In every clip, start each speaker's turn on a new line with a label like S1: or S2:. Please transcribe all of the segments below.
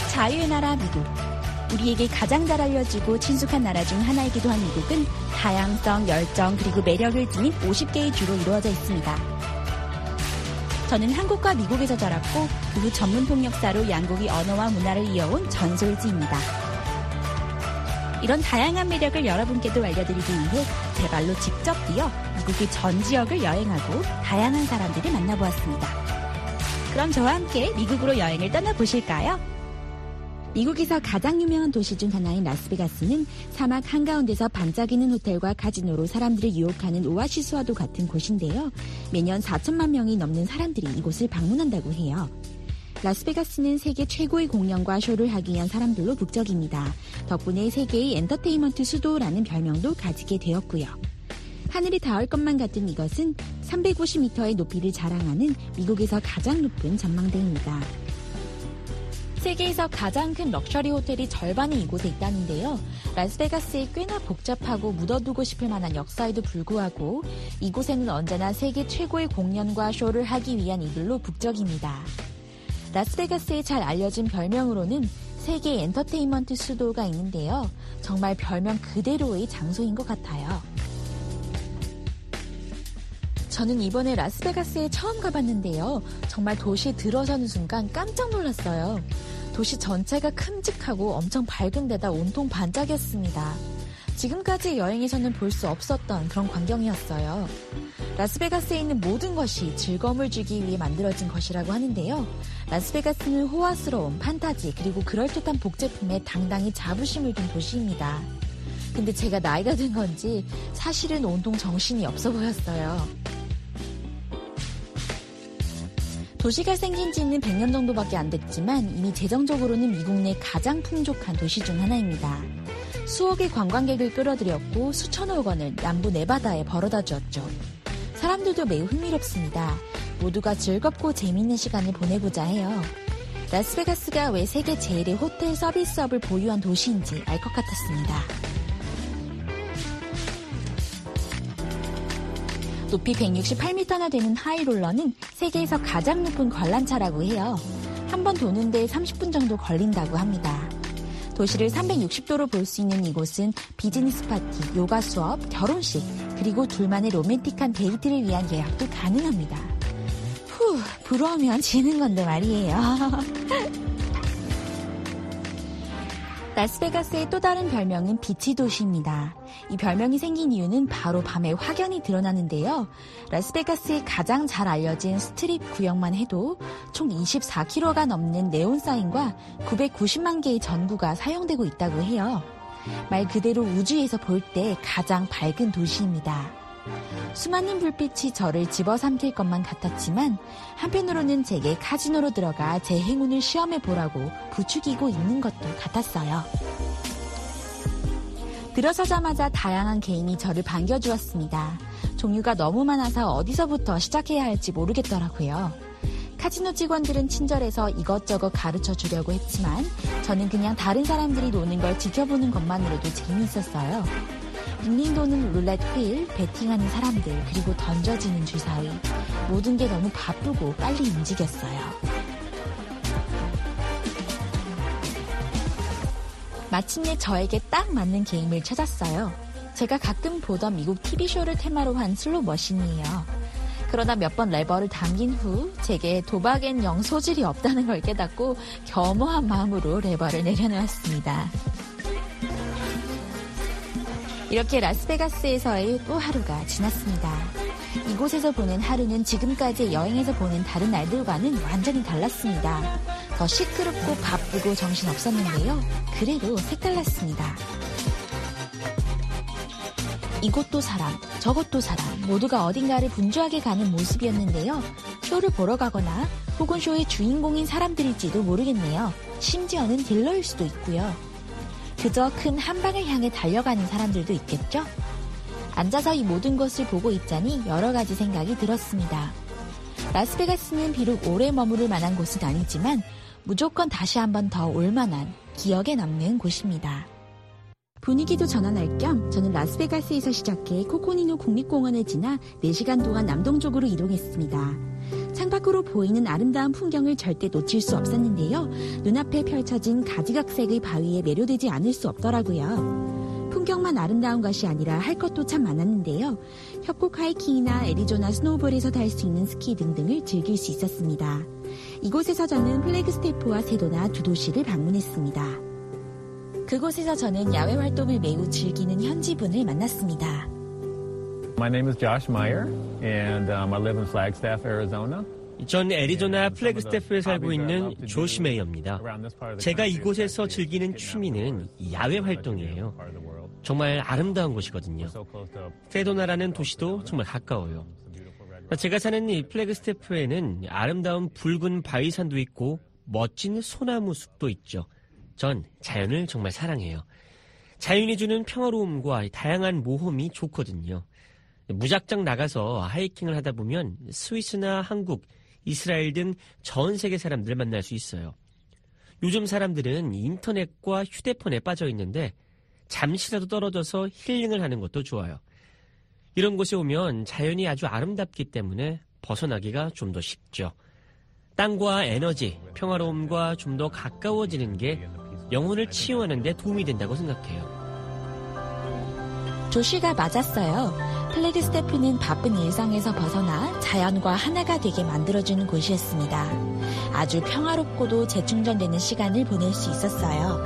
S1: 자유의 나라 미국. 우리에게 가장 잘 알려지고 친숙한 나라 중 하나이기도 한 미국은 다양성, 열정, 그리고 매력을 지닌 50개의 주로 이루어져 있습니다. 저는 한국과 미국에서 자랐고 그 후 전문 통역사로 양국의 언어와 문화를 이어온 전솔지입니다. 이런 다양한 매력을 여러분께도 알려드리기 위해 제 발로 직접 뛰어 미국의 전 지역을 여행하고 다양한 사람들을 만나보았습니다. 그럼 저와 함께 미국으로 여행을 떠나보실까요? 미국에서 가장 유명한 도시 중 하나인 라스베가스는 사막 한가운데서 반짝이는 호텔과 카지노로 사람들을 유혹하는 오아시스와도 같은 곳인데요. 매년 4천만 명이 넘는 사람들이 이곳을 방문한다고 해요. 라스베가스는 세계 최고의 공연과 쇼를 하기 위한 사람들로 북적입니다. 덕분에 세계의 엔터테인먼트 수도라는 별명도 가지게 되었고요. 하늘이 닿을 것만 같은 이것은 350m의 높이를 자랑하는 미국에서 가장 높은 전망대입니다. 세계에서 가장 큰 럭셔리 호텔이 절반이 이곳에 있다는데요. 라스베가스에 꽤나 복잡하고 묻어두고 싶을 만한 역사에도 불구하고 이곳에는 언제나 세계 최고의 공연과 쇼를 하기 위한 이들로 북적입니다. 라스베가스의 잘 알려진 별명으로는 세계 엔터테인먼트 수도가 있는데요. 정말 별명 그대로의 장소인 것 같아요. 저는 이번에 라스베가스에 처음 가봤는데요. 정말 도시에 들어서는 순간 깜짝 놀랐어요. 도시 전체가 큼직하고 엄청 밝은 데다 온통 반짝였습니다. 지금까지의 여행에서는 볼 수 없었던 그런 광경이었어요. 라스베가스에 있는 모든 것이 즐거움을 주기 위해 만들어진 것이라고 하는데요. 라스베가스는 호화스러움, 판타지, 그리고 그럴듯한 복제품에 당당히 자부심을 둔 도시입니다. 근데 제가 나이가 든 건지 사실은 온통 정신이 없어 보였어요. 도시가 생긴 지는 100년 정도밖에 안 됐지만 이미 재정적으로는 미국 내 가장 풍족한 도시 중 하나입니다. 수억의 관광객을 끌어들였고 수천억 원을 남부 네바다에 벌어다 주었죠. 사람들도 매우 흥미롭습니다. 모두가 즐겁고 재미있는 시간을 보내고자 해요. 라스베가스가 왜 세계 제일의 호텔 서비스업을 보유한 도시인지 알 것 같았습니다. 높이 168m나 되는 하이롤러는 세계에서 가장 높은 관람차라고 해요. 한 번 도는데 30분 정도 걸린다고 합니다. 도시를 360도로 볼 수 있는 이곳은 비즈니스 파티, 요가 수업, 결혼식, 그리고 둘만의 로맨틱한 데이트를 위한 예약도 가능합니다. 부러우면 지는 건데 말이에요. 라스베가스의 또 다른 별명은 빛의 도시입니다. 이 별명이 생긴 이유는 바로 밤에 확연히 드러나는데요. 라스베가스의 가장 잘 알려진 스트립 구역만 해도 총 24km가 넘는 네온 사인과 990만 개의 전구가 사용되고 있다고 해요. 말 그대로 우주에서 볼 때 가장 밝은 도시입니다. 수많은 불빛이 저를 집어삼킬 것만 같았지만 한편으로는 제게 카지노로 들어가 제 행운을 시험해보라고 부추기고 있는 것도 같았어요. 들어서자마자 다양한 게임이 저를 반겨주었습니다. 종류가 너무 많아서 어디서부터 시작해야 할지 모르겠더라고요. 카지노 직원들은 친절해서 이것저것 가르쳐 주려고 했지만 저는 그냥 다른 사람들이 노는 걸 지켜보는 것만으로도 재미있었어요. 빙빙 도는 룰렛 휠, 배팅하는 사람들, 그리고 던져지는 주사위. 모든 게 너무 바쁘고 빨리 움직였어요. 마침내 저에게 딱 맞는 게임을 찾았어요. 제가 가끔 보던 미국 TV쇼를 테마로 한 슬롯 머신이에요. 그러다 몇 번 레버를 당긴 후 제게 도박엔 영 소질이 없다는 걸 깨닫고 겸허한 마음으로 레버를 내려놓았습니다. 이렇게 라스베가스에서의 또 하루가 지났습니다. 이곳에서 보낸 하루는 지금까지 여행에서 보낸 다른 날들과는 완전히 달랐습니다. 더 시끄럽고 바쁘고 정신없었는데요. 그래도 색달랐습니다. 이곳도 사람, 저곳도 사람, 모두가 어딘가를 분주하게 가는 모습이었는데요. 쇼를 보러 가거나 혹은 쇼의 주인공인 사람들일지도 모르겠네요. 심지어는 딜러일 수도 있고요. 그저 큰 한방을 향해 달려가는 사람들도 있겠죠? 앉아서 이 모든 것을 보고 있자니 여러 가지 생각이 들었습니다. 라스베가스는 비록 오래 머무를 만한 곳은 아니지만 무조건 다시 한 번 더 올 만한 기억에 남는 곳입니다. 분위기도 전환할 겸 저는 라스베가스에서 시작해 코코니노 국립공원을 지나 4시간 동안 남동쪽으로 이동했습니다. 창밖으로 보이는 아름다운 풍경을 절대 놓칠 수 없었는데요. 눈앞에 펼쳐진 가지각색의 바위에 매료되지 않을 수 없더라고요. 풍경만 아름다운 것이 아니라 할 것도 참 많았는데요. 협곡 하이킹이나 애리조나 스노우볼에서 탈 수 있는 스키 등등을 즐길 수 있었습니다. 이곳에서 저는 플래그스테프와 세도나 두 도시를 방문했습니다. 그곳에서 저는 야외 활동을 매우 즐기는 현지분을 만났습니다.
S2: My name is Josh Meyer, and I live in Flagstaff, Arizona.
S3: 전 애리조나 플래그스테프에 살고 있는 조시 메이어입니다. 제가 이곳에서 즐기는 취미는 야외 활동이에요. 정말 아름다운 곳이거든요. 세도나라는 도시도 정말 가까워요. 제가 사는 이 플래그스테프에는 아름다운 붉은 바위산도 있고 멋진 소나무 숲도 있죠. 전 자연을 정말 사랑해요. 자연이 주는 평화로움과 다양한 모험이 좋거든요. 무작정 나가서 하이킹을 하다 보면 스위스나 한국, 이스라엘 등 전 세계 사람들을 만날 수 있어요. 요즘 사람들은 인터넷과 휴대폰에 빠져 있는데 잠시라도 떨어져서 힐링을 하는 것도 좋아요. 이런 곳에 오면 자연이 아주 아름답기 때문에 벗어나기가 좀 더 쉽죠. 땅과 에너지, 평화로움과 좀 더 가까워지는 게 영혼을 치유하는 데 도움이 된다고 생각해요.
S1: 조시가 맞았어요. 플래그스테프는 바쁜 일상에서 벗어나 자연과 하나가 되게 만들어주는 곳이었습니다. 아주 평화롭고도 재충전되는 시간을 보낼 수 있었어요.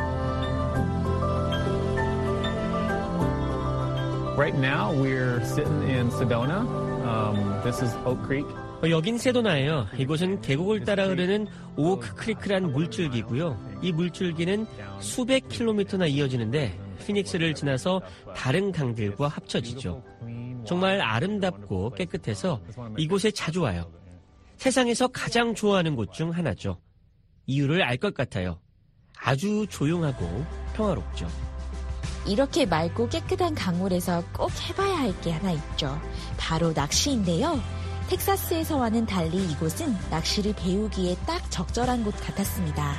S2: Right now, we're sitting in Sedona. This is Oak Creek.
S3: 여긴 세도나예요. 이곳은 계곡을 따라 흐르는 오크 크리크란 물줄기고요. 이 물줄기는 수백 킬로미터나 이어지는데 피닉스를 지나서 다른 강들과 합쳐지죠. 정말 아름답고 깨끗해서 이곳에 자주 와요. 세상에서 가장 좋아하는 곳 중 하나죠. 이유를 알 것 같아요. 아주 조용하고 평화롭죠.
S1: 이렇게 맑고 깨끗한 강물에서 꼭 해봐야 할 게 하나 있죠. 바로 낚시인데요. 텍사스에서와는 달리 이곳은 낚시를 배우기에 딱 적절한 곳 같았습니다.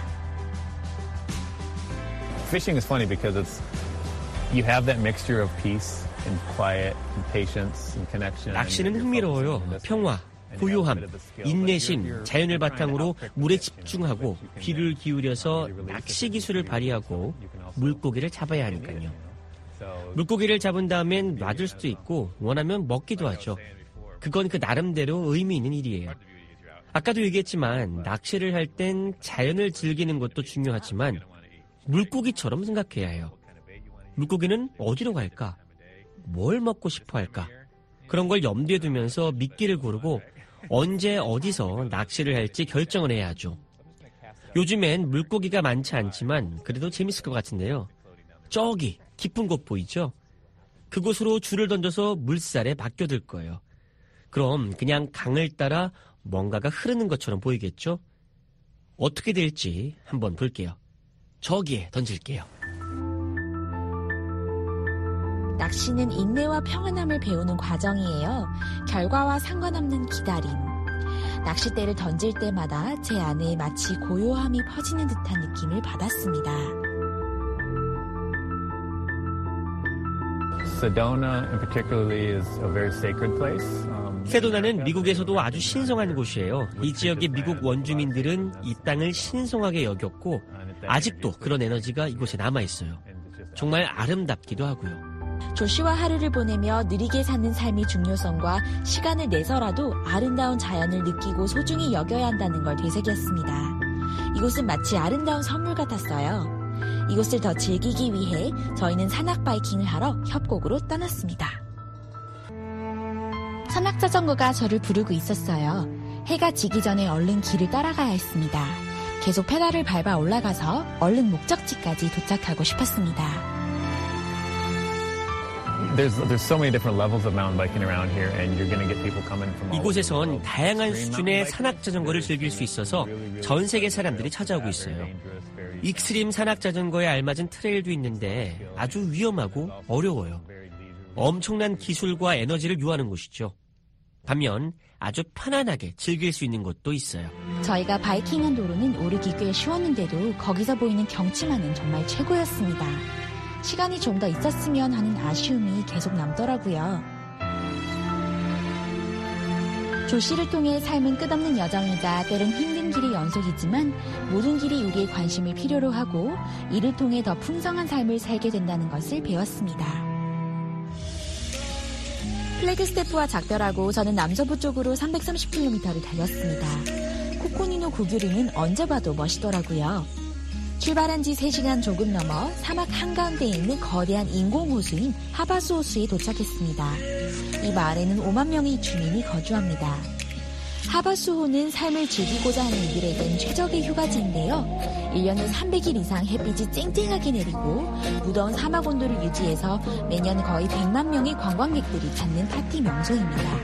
S2: Fishing is funny because you have that mixture of peace and quiet and patience and connection.
S3: 낚시는 흥미로워요. 평화, 고요함, 인내심, 자연을 바탕으로 물에 집중하고 귀를 기울여서 낚시 기술을 발휘하고 물고기를 잡아야 하니까요. 물고기를 잡은 다음엔 놔둘 수도 있고 원하면 먹기도 하죠. 그건 그 나름대로 의미 있는 일이에요. 아까도 얘기했지만 낚시를 할 땐 자연을 즐기는 것도 중요하지만 물고기처럼 생각해야 해요. 물고기는 어디로 갈까? 뭘 먹고 싶어 할까? 그런 걸 염두에 두면서 미끼를 고르고 언제 어디서 낚시를 할지 결정을 해야 하죠. 요즘엔 물고기가 많지 않지만 그래도 재밌을 것 같은데요. 저기 깊은 곳 보이죠? 그곳으로 줄을 던져서 물살에 맡겨둘 거예요. 그럼 그냥 강을 따라 뭔가가 흐르는 것처럼 보이겠죠? 어떻게 될지 한번 볼게요. 저기에 던질게요.
S1: 낚시는 인내와 평안함을 배우는 과정이에요. 결과와 상관없는 기다림. 낚싯대를 던질 때마다 제 안에 마치 고요함이 퍼지는 듯한 느낌을 받았습니다.
S2: Sedona, in particularly, is a very sacred place.
S3: 세도나는 미국에서도 아주 신성한 곳이에요. 이 지역의 미국 원주민들은 이 땅을 신성하게 여겼고 아직도 그런 에너지가 이곳에 남아있어요. 정말 아름답기도 하고요.
S1: 조시와 하루를 보내며 느리게 사는 삶의 중요성과 시간을 내서라도 아름다운 자연을 느끼고 소중히 여겨야 한다는 걸 되새겼습니다. 이곳은 마치 아름다운 선물 같았어요. 이곳을 더 즐기기 위해 저희는 산악 바이킹을 하러 협곡으로 떠났습니다. 산악 자전거가 저를 부르고 있었어요. 해가 지기 전에 얼른 길을 따라가야 했습니다. 계속 페달을 밟아 올라가서 얼른 목적지까지 도착하고 싶었습니다.
S2: There's so many different levels of mountain biking around here, and you're going to get people coming from all over.
S3: 이곳에선 다양한 수준의 산악 자전거를 즐길 수 있어서 전 세계 사람들이 찾아오고 있어요. 익스트림 산악 자전거에 알맞은 트레일도 있는데 아주 위험하고 어려워요. 엄청난 기술과 에너지를 요하는 곳이죠. 반면 아주 편안하게 즐길 수 있는 곳도 있어요.
S1: 저희가 바이킹한 도로는 오르기 꽤 쉬웠는데도 거기서 보이는 경치만은 정말 최고였습니다. 시간이 좀 더 있었으면 하는 아쉬움이 계속 남더라고요. 조씨를 통해 삶은 끝없는 여정이자 때론 힘든 길의 연속이지만 모든 길이 우리의 관심을 필요로 하고 이를 통해 더 풍성한 삶을 살게 된다는 것을 배웠습니다. 플래그스테프와 작별하고 저는 남서부 쪽으로 330km를 달렸습니다. 코코니노 고규리는 언제 봐도 멋있더라고요. 출발한 지 3시간 조금 넘어 사막 한가운데에 있는 거대한 인공호수인 하바수 호수에 도착했습니다. 이 마을에는 5만 명의 주민이 거주합니다. 하바수호는 삶을 즐기고자 하는 이들에겐 최적의 휴가지인데요. 1년에 300일 이상 햇빛이 쨍쨍하게 내리고 무더운 사막 온도를 유지해서 매년 거의 100만 명의 관광객들이 찾는 파티 명소입니다.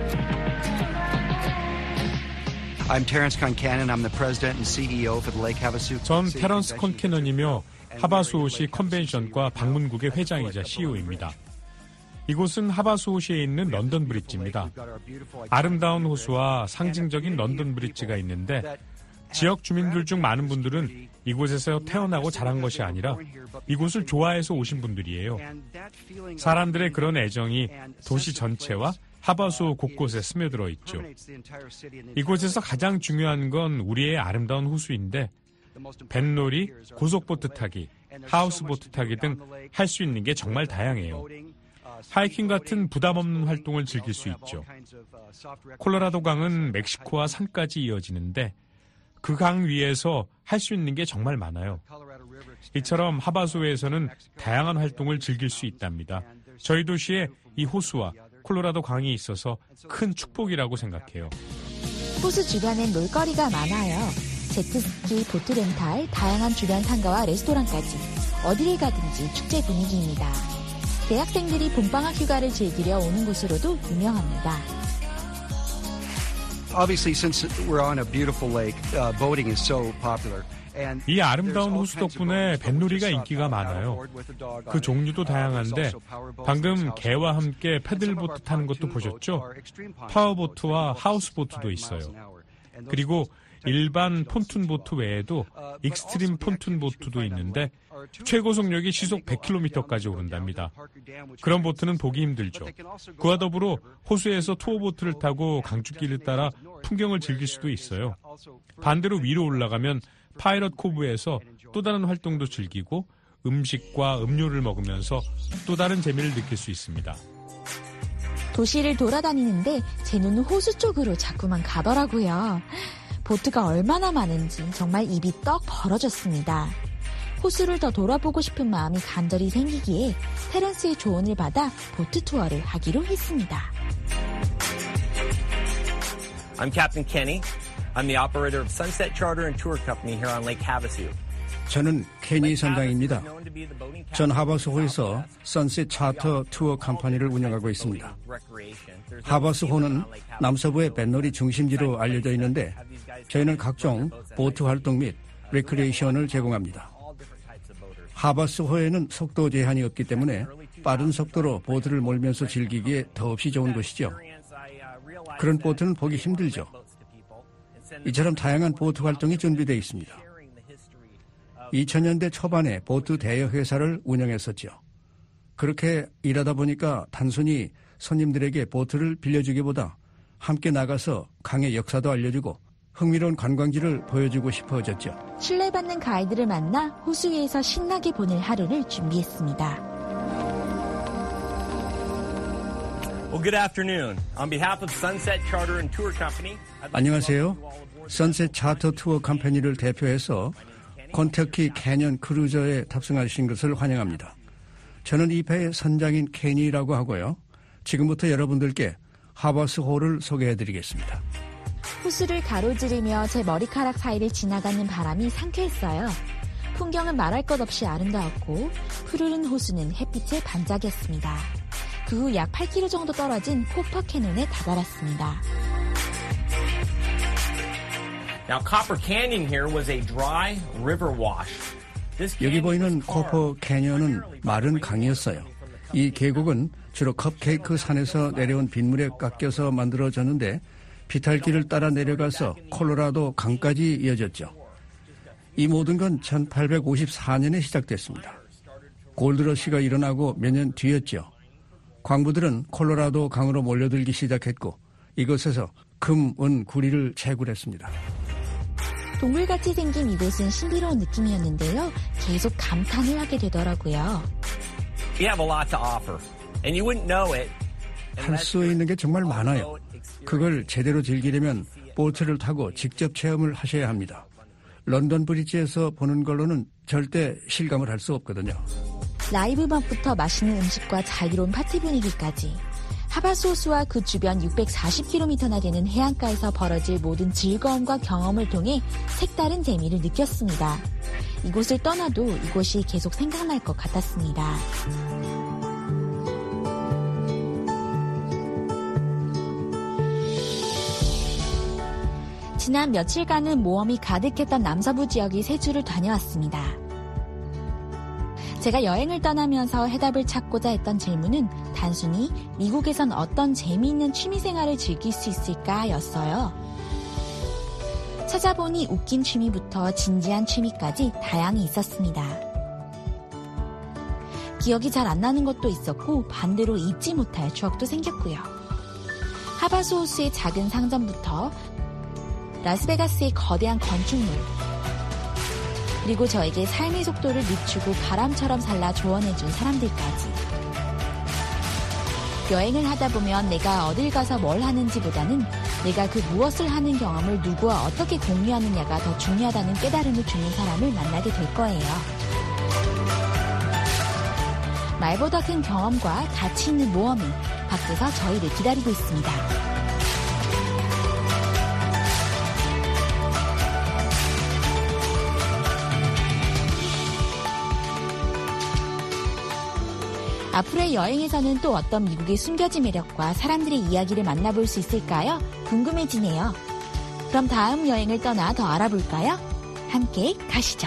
S4: I'm Terence Concannon. I'm the president and CEO for the Lake Havasu.
S5: 전 테런스 콘캐넌이며 하바수호시 컨벤션과 방문국의 회장이자 CEO입니다. 이곳은 하바수호시에 있는 런던 브릿지입니다. 아름다운 호수와 상징적인 런던 브릿지가 있는데 지역 주민들 중 많은 분들은 이곳에서 태어나고 자란 것이 아니라 이곳을 좋아해서 오신 분들이에요. 사람들의 그런 애정이 도시 전체와 하바수호 곳곳에 스며들어 있죠. 이곳에서 가장 중요한 건 우리의 아름다운 호수인데 뱃놀이, 고속보트 타기, 하우스보트 타기 등 할 수 있는 게 정말 다양해요. 하이킹 같은 부담 없는 활동을 즐길 수 있죠. 콜로라도 강은 멕시코와 산까지 이어지는데 그 강 위에서 할 수 있는 게 정말 많아요. 이처럼 하바수호에서는 다양한 활동을 즐길 수 있답니다. 저희 도시에 이 호수와 콜로라도 강이 있어서 큰 축복이라고 생각해요.
S1: 호수 주변엔 놀거리가 많아요. 제트스키, 보트 렌탈, 다양한 주변 상가와 레스토랑까지 어디를 가든지 축제 분위기입니다. 대학생들이 봄방학 휴가를 즐기려 오는 곳으로도 유명합니다.
S4: Obviously, since we're on a beautiful lake, boating is so popular.
S5: 이 아름다운 호수 덕분에 뱃놀이가 인기가 많아요. 그 종류도 다양한데 방금 개와 함께 패들보트 타는 것도 보셨죠? 파워보트와 하우스보트도 있어요. 그리고 일반 폰툰보트 외에도 익스트림 폰툰보트도 있는데 최고 속력이 시속 100km까지 오른답니다. 그런 보트는 보기 힘들죠. 그와 더불어 호수에서 투어보트를 타고 강줄길을 따라 풍경을 즐길 수도 있어요. 반대로 위로 올라가면 파이럿 코브에서 또 다른 활동도 즐기고 음식과 음료를 먹으면서 또 다른 재미를 느낄 수 있습니다.
S1: 도시를 돌아다니는데 제 눈은 호수 쪽으로 자꾸만 가더라고요. 보트가 얼마나 많은지 정말 입이 떡 벌어졌습니다. 호수를 더 돌아보고 싶은 마음이 간절히 생기기에 테런스의 조언을 받아 보트 투어를 하기로 했습니다.
S6: I'm Captain Kenny. I'm the operator of Sunset Charter and Tour Company here on Lake Havasu.
S7: 저는 케니 선장입니다. 전 하바수호에서 선셋 차터 투어 컴퍼니를 운영하고 있습니다. 하바수호는 남서부의 뱃놀이 중심지로 알려져 있는데 저희는 각종 보트 활동 및 레크리에이션을 제공합니다. 하바수호에는 속도 제한이 없기 때문에 빠른 속도로 보트를 몰면서 즐기기에 더없이 좋은 곳이죠. 그런 보트는 보기 힘들죠. 이처럼 다양한 보트 활동이 준비되어 있습니다. 2000년대 초반에 보트 대여 회사를 운영했었죠. 그렇게 일하다 보니까 단순히 손님들에게 보트를 빌려주기보다 함께 나가서 강의 역사도 알려주고 흥미로운 관광지를 보여주고 싶어졌죠.
S1: 신뢰받는 가이드를 만나 호수 위에서 신나게 보낼 하루를 준비했습니다.
S6: Well, good afternoon. On behalf of Sunset Charter and Tour Company.
S7: 안녕하세요. 선셋 차터 투어 컴퍼니를 대표해서 콘터키 캐년 크루저에 탑승하신 것을 환영합니다. 저는 이 배의 선장인 케니라고 하고요. 지금부터 여러분들께 하바수호를 소개해드리겠습니다.
S1: 호수를 가로지르며 제 머리카락 사이를 지나가는 바람이 상쾌했어요. 풍경은 말할 것 없이 아름다웠고 푸르른 호수는 햇빛에 반짝였습니다. 그 후 약 8km 정도 떨어진 코퍼 캐논에 다다랐습니다.
S6: Now, Copper Canyon here was a dry river wash.
S7: 여기 보이는 코퍼 캐년은 마른 강이었어요. 이 계곡은 주로 컵케이크 산에서 내려온 빗물에 깎여서 만들어졌는데 비탈길을 따라 내려가서 콜로라도 강까지 이어졌죠. 이 모든 건 1854년에 시작됐습니다. 골드러시가 일어나고 몇 년 뒤였죠. 광부들은 콜로라도 강으로 몰려들기 시작했고 이곳에서 금, 은, 구리를 채굴했습니다.
S1: 동물같이 생긴 이곳은 신비로운 느낌이었는데요. 계속 감탄을 하게 되더라고요.
S6: We have a lot to offer, and you wouldn't know it.
S7: 할 수 있는 게 정말 많아요. 그걸 제대로 즐기려면 보트를 타고 직접 체험을 하셔야 합니다. 런던 브리지에서 보는 걸로는 절대 실감을 할 수 없거든요.
S1: 라이브 음악부터 맛있는 음식과 자유로운 파티 분위기까지 하바스 호수와 그 주변 640km나 되는 해안가에서 벌어질 모든 즐거움과 경험을 통해 색다른 재미를 느꼈습니다. 이곳을 떠나도 이곳이 계속 생각날 것 같았습니다. 지난 며칠간은 모험이 가득했던 남서부 지역의 세 주를 다녀왔습니다. 제가 여행을 떠나면서 해답을 찾고자 했던 질문은 단순히 미국에선 어떤 재미있는 취미생활을 즐길 수 있을까 였어요. 찾아보니 웃긴 취미부터 진지한 취미까지 다양히 있었습니다. 기억이 잘 안 나는 것도 있었고 반대로 잊지 못할 추억도 생겼고요. 하바스 호수의 작은 상점부터 라스베가스의 거대한 건축물, 그리고 저에게 삶의 속도를 늦추고 바람처럼 살라 조언해준 사람들까지. 여행을 하다 보면 내가 어딜 가서 뭘 하는지보다는 내가 그 무엇을 하는 경험을 누구와 어떻게 공유하느냐가 더 중요하다는 깨달음을 주는 사람을 만나게 될 거예요. 말보다 큰 경험과 가치 있는 모험이 밖에서 저희를 기다리고 있습니다. 앞으로의 여행에서는 또 어떤 미국의 숨겨진 매력과 사람들의 이야기를 만나볼 수 있을까요? 궁금해지네요. 그럼 다음 여행을 떠나 더 알아볼까요? 함께 가시죠.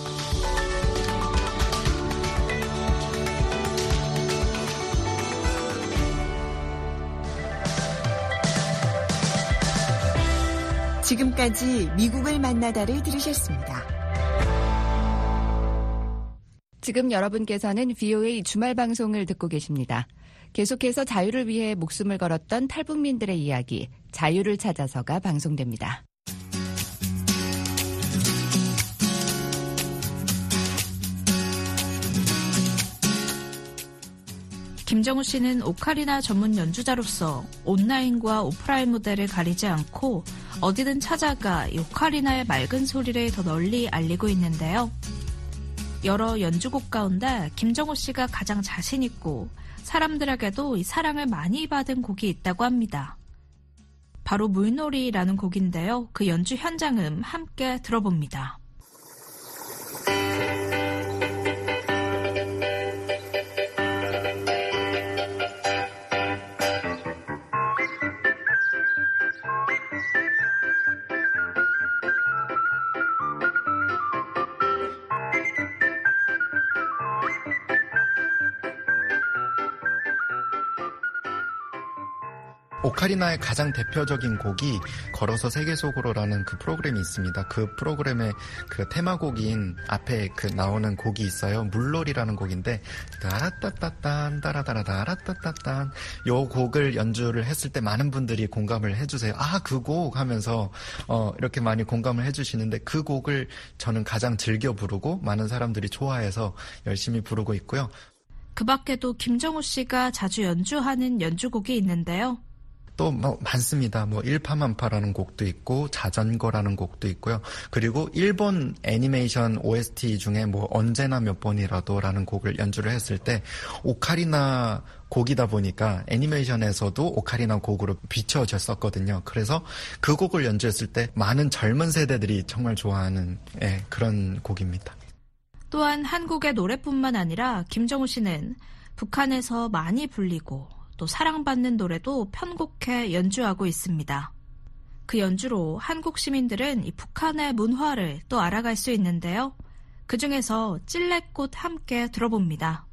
S8: 지금까지 미국을 만나다를 들으셨습니다.
S9: 지금 여러분께서는 VOA 주말 방송을 듣고 계십니다. 계속해서 자유를 위해 목숨을 걸었던 탈북민들의 이야기, 자유를 찾아서가 방송됩니다.
S10: 김정우 씨는 오카리나 전문 연주자로서 온라인과 오프라인 무대를 가리지 않고 어디든 찾아가 오카리나의 맑은 소리를 더 널리 알리고 있는데요. 여러 연주곡 가운데 김정우 씨가 가장 자신 있고 사람들에게도 이 사랑을 많이 받은 곡이 있다고 합니다. 바로 물놀이라는 곡인데요. 그 연주 현장음 함께 들어봅니다.
S11: 오카리나의 가장 대표적인 곡이 걸어서 세계 속으로라는 그 프로그램이 있습니다. 그 프로그램의 그 테마곡인 앞에 그 나오는 곡이 있어요. 물놀이라는 곡인데 따라따따딴 따라따라따라따따딴 요 곡을 연주를 했을 때 많은 분들이 공감을 해주세요. 아, 그 곡 하면서 이렇게 많이 공감을 해주시는데 그 곡을 저는 가장 즐겨 부르고 많은 사람들이 좋아해서 열심히 부르고 있고요.
S10: 그 밖에도 김정우 씨가 자주 연주하는 연주곡이 있는데요.
S11: 또 많습니다. 일파만파라는 곡도 있고 자전거라는 곡도 있고요. 그리고 일본 애니메이션 OST 중에 언제나 몇 번이라도라는 곡을 연주를 했을 때 오카리나 곡이다 보니까 애니메이션에서도 오카리나 곡으로 비춰졌었거든요. 그래서 그 곡을 연주했을 때 많은 젊은 세대들이 정말 좋아하는 그런 곡입니다.
S10: 또한 한국의 노래뿐만 아니라 김정우 씨는 북한에서 많이 불리고 또 사랑받는 노래도 편곡해 연주하고 있습니다. 그 연주로 한국 시민들은 이 북한의 문화를 또 알아갈 수 있는데요. 그 중에서 찔레꽃 함께 들어봅니다.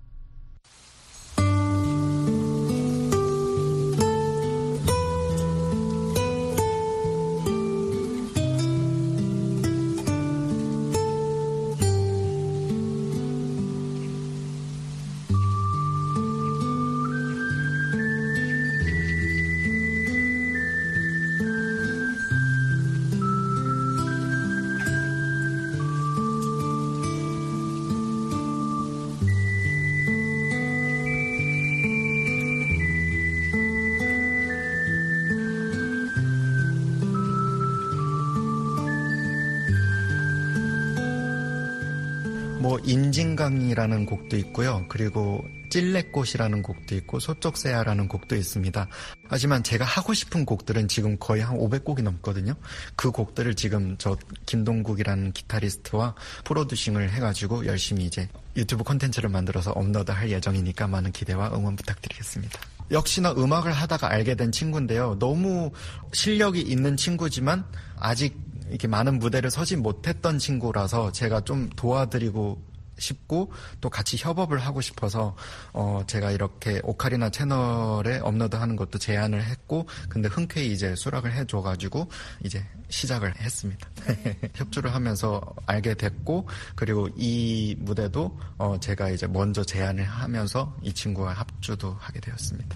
S11: 뭐 인진강이라는 곡도 있고요. 그리고 찔레꽃이라는 곡도 있고 소쩍새야라는 곡도 있습니다. 하지만 제가 하고 싶은 곡들은 지금 거의 한 500곡이 넘거든요. 그 곡들을 지금 저 김동국이라는 기타리스트와 프로듀싱을 해가지고 열심히 이제 유튜브 콘텐츠를 만들어서 업로드할 예정이니까 많은 기대와 응원 부탁드리겠습니다. 역시나 음악을 하다가 알게 된 친구인데요. 너무 실력이 있는 친구지만 아직 이렇게 많은 무대를 서지 못했던 친구라서 제가 좀 도와드리고 싶고 또 같이 협업을 하고 싶어서 제가 이렇게 오카리나 채널에 업로드하는 것도 제안을 했고 근데 흔쾌히 이제 수락을 해줘가지고 이제 시작을 했습니다. 협조를 하면서 알게 됐고 그리고 이 무대도 제가 이제 먼저 제안을 하면서 이 친구와 합주도 하게 되었습니다.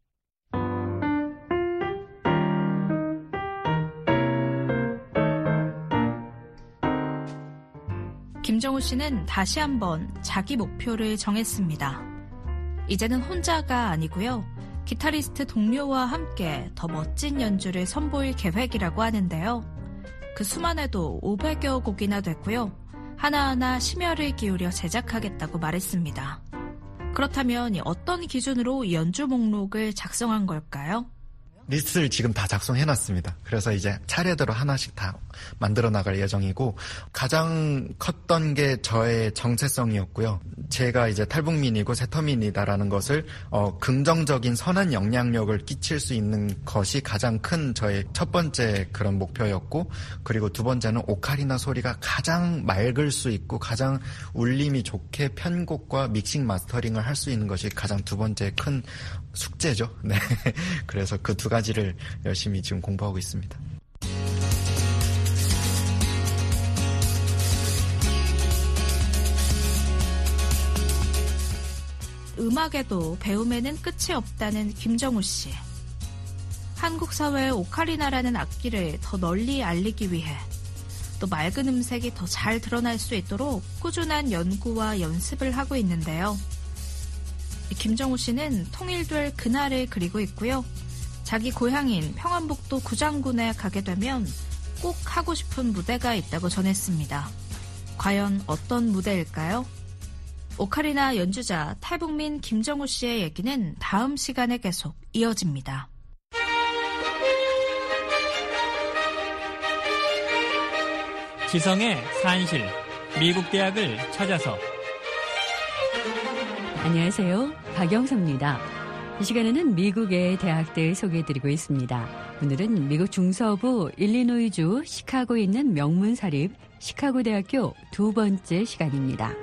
S10: 김정우 씨는 다시 한번 자기 목표를 정했습니다. 이제는 혼자가 아니고요. 기타리스트 동료와 함께 더 멋진 연주를 선보일 계획이라고 하는데요. 그 수만 해도 500여 곡이나 됐고요. 하나하나 심혈을 기울여 제작하겠다고 말했습니다. 그렇다면 어떤 기준으로 연주 목록을 작성한 걸까요?
S11: 리스트를 지금 다 작성해놨습니다. 그래서 이제 차례대로 하나씩 다 만들어 나갈 예정이고 가장 컸던 게 저의 정체성이었고요. 제가 이제 탈북민이고 새터민이다라는 것을 긍정적인 선한 영향력을 끼칠 수 있는 것이 가장 큰 저의 첫 번째 그런 목표였고 그리고 두 번째는 오카리나 소리가 가장 맑을 수 있고 가장 울림이 좋게 편곡과 믹싱 마스터링을 할 수 있는 것이 가장 두 번째 큰 숙제죠. 네. 그래서 그 두 가지를 열심히 지금 공부하고 있습니다.
S10: 음악에도 배움에는 끝이 없다는 김정우 씨. 한국 사회의 오카리나라는 악기를 더 널리 알리기 위해 또 맑은 음색이 더 잘 드러날 수 있도록 꾸준한 연구와 연습을 하고 있는데요. 김정우 씨는 통일될 그날을 그리고 있고요. 자기 고향인 평안북도 구장군에 가게 되면 꼭 하고 싶은 무대가 있다고 전했습니다. 과연 어떤 무대일까요? 오카리나 연주자 탈북민 김정우 씨의 얘기는 다음 시간에 계속 이어집니다.
S12: 지성의 산실, 미국 대학을 찾아서.
S13: 안녕하세요. 박영서입니다. 이 시간에는 미국의 대학들 소개해드리고 있습니다. 오늘은 미국 중서부 일리노이주 시카고에 있는 명문사립 시카고 대학교 두 번째 시간입니다.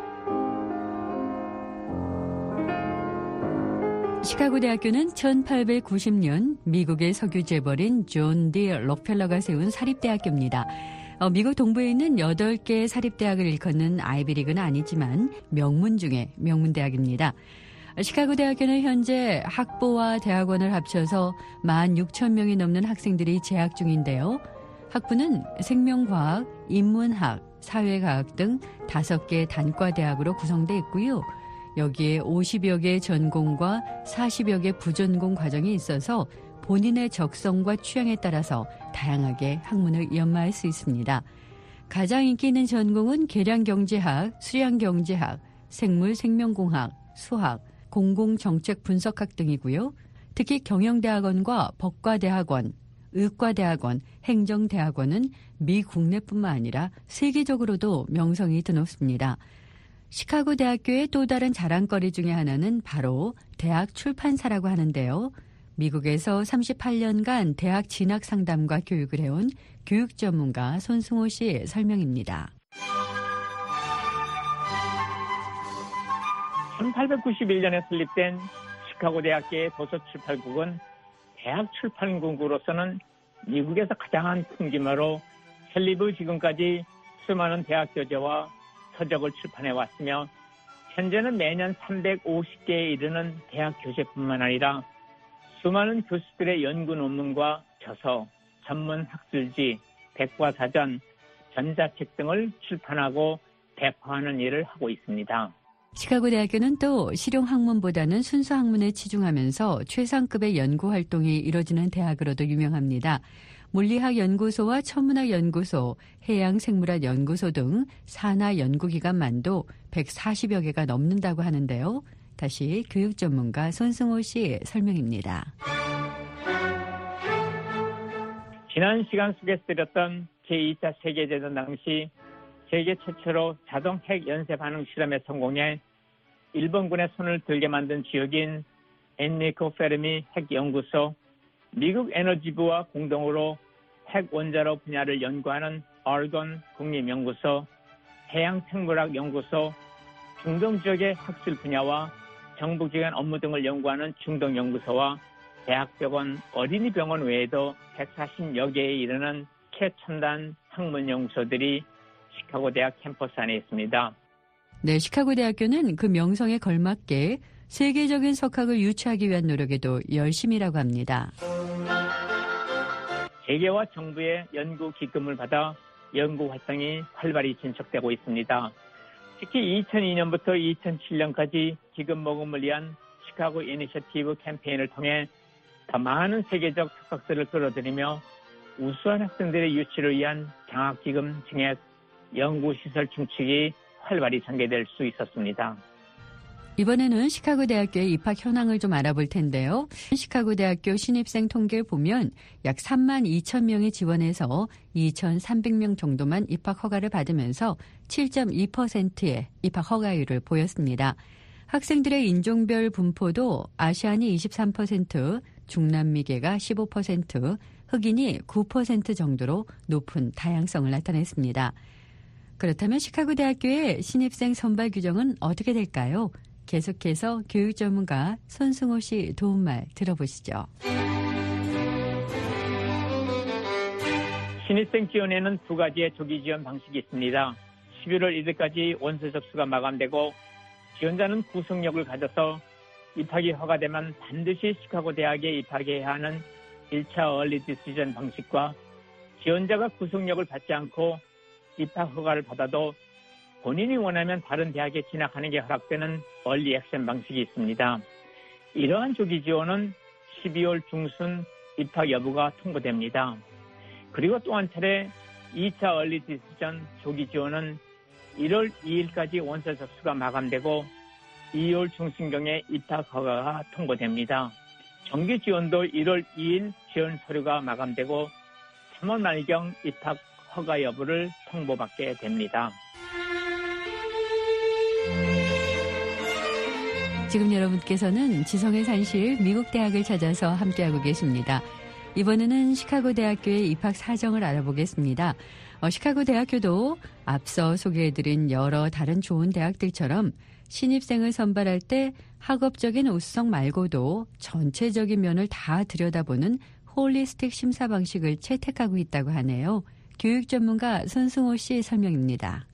S13: 시카고 대학교는 1890년 미국의 석유 재벌인 존 D. 록펠러가 세운 사립대학교입니다. 미국 동부에 있는 8개의 사립대학을 일컫는 아이비리그는 아니지만 명문 중에 명문대학입니다. 시카고 대학교는 현재 학부와 대학원을 합쳐서 16,000명이 넘는 학생들이 재학 중인데요. 학부는 생명과학, 인문학, 사회과학 등 5개 단과대학으로 구성되어 있고요. 여기에 50여 개 전공과 40여 개 부전공 과정이 있어서 본인의 적성과 취향에 따라서 다양하게 학문을 연마할 수 있습니다. 가장 인기 있는 전공은 계량경제학, 수량경제학, 생물생명공학, 수학, 공공정책 분석학 등이고요. 특히 경영대학원과 법과대학원, 의과대학원, 행정대학원은 미 국내뿐만 아니라 세계적으로도 명성이 드높습니다. 시카고 대학교의 또 다른 자랑거리 중에 하나는 바로 대학 출판사라고 하는데요. 미국에서 38년간 대학 진학 상담과 교육을 해온 교육 전문가 손승호 씨의 설명입니다.
S14: 1891년에 설립된 시카고 대학교의 도서 출판국은 대학 출판국으로서는 미국에서 가장 큰 규모로 설립 후 지금까지 수많은 대학 교재와 서적을 출판해 왔으며 현재는 매년 350개에 이르는 대학 교재뿐만 아니라 수많은 교수들의 연구 논문과 저서, 전문 학술지, 백과사전, 전자책 등을 출판하고 배포하는 일을 하고 있습니다.
S13: 시카고 대학교는 또 실용학문보다는 순수학문에 치중하면서 최상급의 연구활동이 이뤄지는 대학으로도 유명합니다. 물리학연구소와 천문학연구소, 해양생물학연구소 등 산하 연구기관만도 140여 개가 넘는다고 하는데요. 다시 교육 전문가 손승호 씨 설명입니다.
S14: 지난 시간 속에서 드렸던 제2차 세계대전 당시 세계 최초로 자동 핵 연쇄 반응 실험에 성공해 일본군의 손을 들게 만든 지역인 엔리코 페르미 핵연구소, 미국 에너지부와 공동으로 핵 원자로 분야를 연구하는 오레곤 국립연구소, 해양생물학연구소, 중동 지역의 학술 분야와 정부기관 업무 등을 연구하는 중동연구소와 대학병원, 어린이병원 외에도 140여 개에 이르는 최첨단 학문연구소들이 시카고 대학 캠퍼스 안에 있습니다.
S13: 네, 시카고 대학교는 그 명성에 걸맞게 세계적인 석학을 유치하기 위한 노력에도 열심이라고 합니다.
S14: 재계와 정부의 연구 기금을 받아 연구 활동이 활발히 진척되고 있습니다. 특히 2002년부터 2007년까지 기금 모금을 위한 시카고 이니셔티브 캠페인을 통해 더 많은 세계적 석학들을 끌어들이며 우수한 학생들의 유치를 위한 장학기금 증액, 연구시설 증축이 활발히 전개될 수 있었습니다.
S13: 이번에는 시카고 대학교의 입학 현황을 좀 알아볼 텐데요. 시카고 대학교 신입생 통계를 보면 약 3만 2천 명이 지원해서 2,300명 정도만 입학 허가를 받으면서 7.2%의 입학 허가율을 보였습니다. 학생들의 인종별 분포도 아시안이 23%, 중남미계가 15%, 흑인이 9% 정도로 높은 다양성을 나타냈습니다. 그렇다면 시카고 대학교의 신입생 선발 규정은 어떻게 될까요? 계속해서 교육 전문가 손승호 씨 도움말 들어보시죠.
S14: 신입생 지원에는 두 가지의 조기 지원 방식이 있습니다. 11월 1일까지 원서 접수가 마감되고 지원자는 구속력을 가져서 입학이 허가되면 반드시 시카고 대학에 입학해야 하는 1차 얼리 디시전 방식과 지원자가 구속력을 받지 않고 입학 허가를 받아도 본인이 원하면 다른 대학에 진학하는 게 허락되는 얼리 액션 방식이 있습니다. 이러한 조기 지원은 12월 중순 입학 여부가 통보됩니다. 그리고 또 한 차례 2차 얼리 디시전 조기 지원은 1월 2일까지 원서 접수가 마감되고 2월 중순경에 입학 허가가 통보됩니다. 정기 지원도 1월 2일 지원 서류가 마감되고 3월 말경 입학 허가 여부를 통보받게 됩니다.
S13: 지금 여러분께서는 지성의 산실 미국 대학을 찾아서 함께하고 계십니다. 이번에는 시카고 대학교의 입학 사정을 알아보겠습니다. 시카고 대학교도 앞서 소개해드린 여러 다른 좋은 대학들처럼 신입생을 선발할 때 학업적인 우수성 말고도 전체적인 면을 다 들여다보는 홀리스틱 심사 방식을 채택하고 있다고 하네요. 교육 전문가 손승호 씨 설명입니다.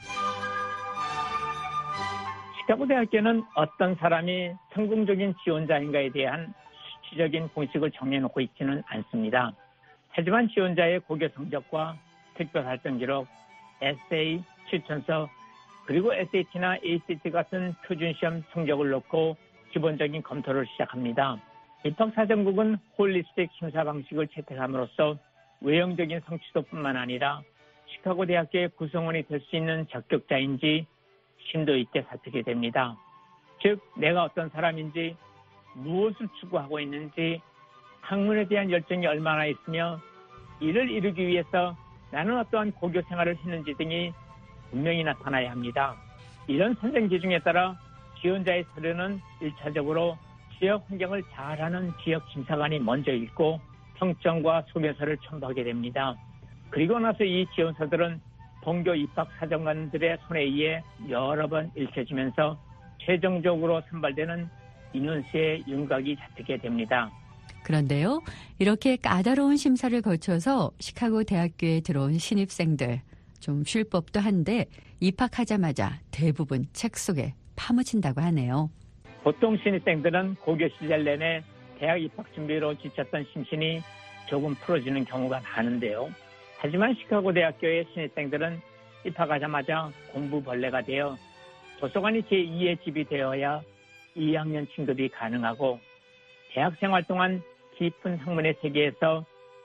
S14: 시카고 대학교는 어떤 사람이 성공적인 지원자인가에 대한 수치적인 공식을 정해놓고 있지는 않습니다. 하지만 지원자의 고교 성적과 특별 활동 기록, 에세이, 추천서, 그리고 SAT나 ACT 같은 표준시험 성적을 놓고 기본적인 검토를 시작합니다. 입학사정국은 홀리스틱 심사 방식을 채택함으로써 외형적인 성취도뿐만 아니라 시카고 대학교의 구성원이 될 수 있는 적격자인지 심도 있게 살피게 됩니다. 즉, 내가 어떤 사람인지, 무엇을 추구하고 있는지, 학문에 대한 열정이 얼마나 있으며 이를 이루기 위해서 나는 어떠한 고교 생활을 했는지 등이 분명히 나타나야 합니다. 이런 선정 기준에 따라 지원자의 서류는 1차적으로 지역 환경을 잘 아는 지역 심사관이 먼저 읽고 평점과 소견서를 첨부하게 됩니다. 그리고 나서 이 지원서들은 본교 입학 사정관들의 손에 의해 여러 번 읽혀지면서 최종적으로 선발되는 인원수의 윤곽이 잡히게 됩니다.
S13: 그런데요, 이렇게 까다로운 심사를 거쳐서 시카고 대학교에 들어온 신입생들, 좀 쉴 법도 한데 입학하자마자 대부분 책 속에 파묻힌다고 하네요.
S14: 보통 신입생들은 고교 시절 내내 대학 입학 준비로 지쳤던 심신이 조금 풀어지는 경우가 많은데요. 하지만 시카고 대학교의 신입생들은 입학하자마자 공부벌레가 되어 도서관이 제2의 집이 되어야 2학년 진급이 가능하고 대학 생활 동안 깊은 학문의 세계에서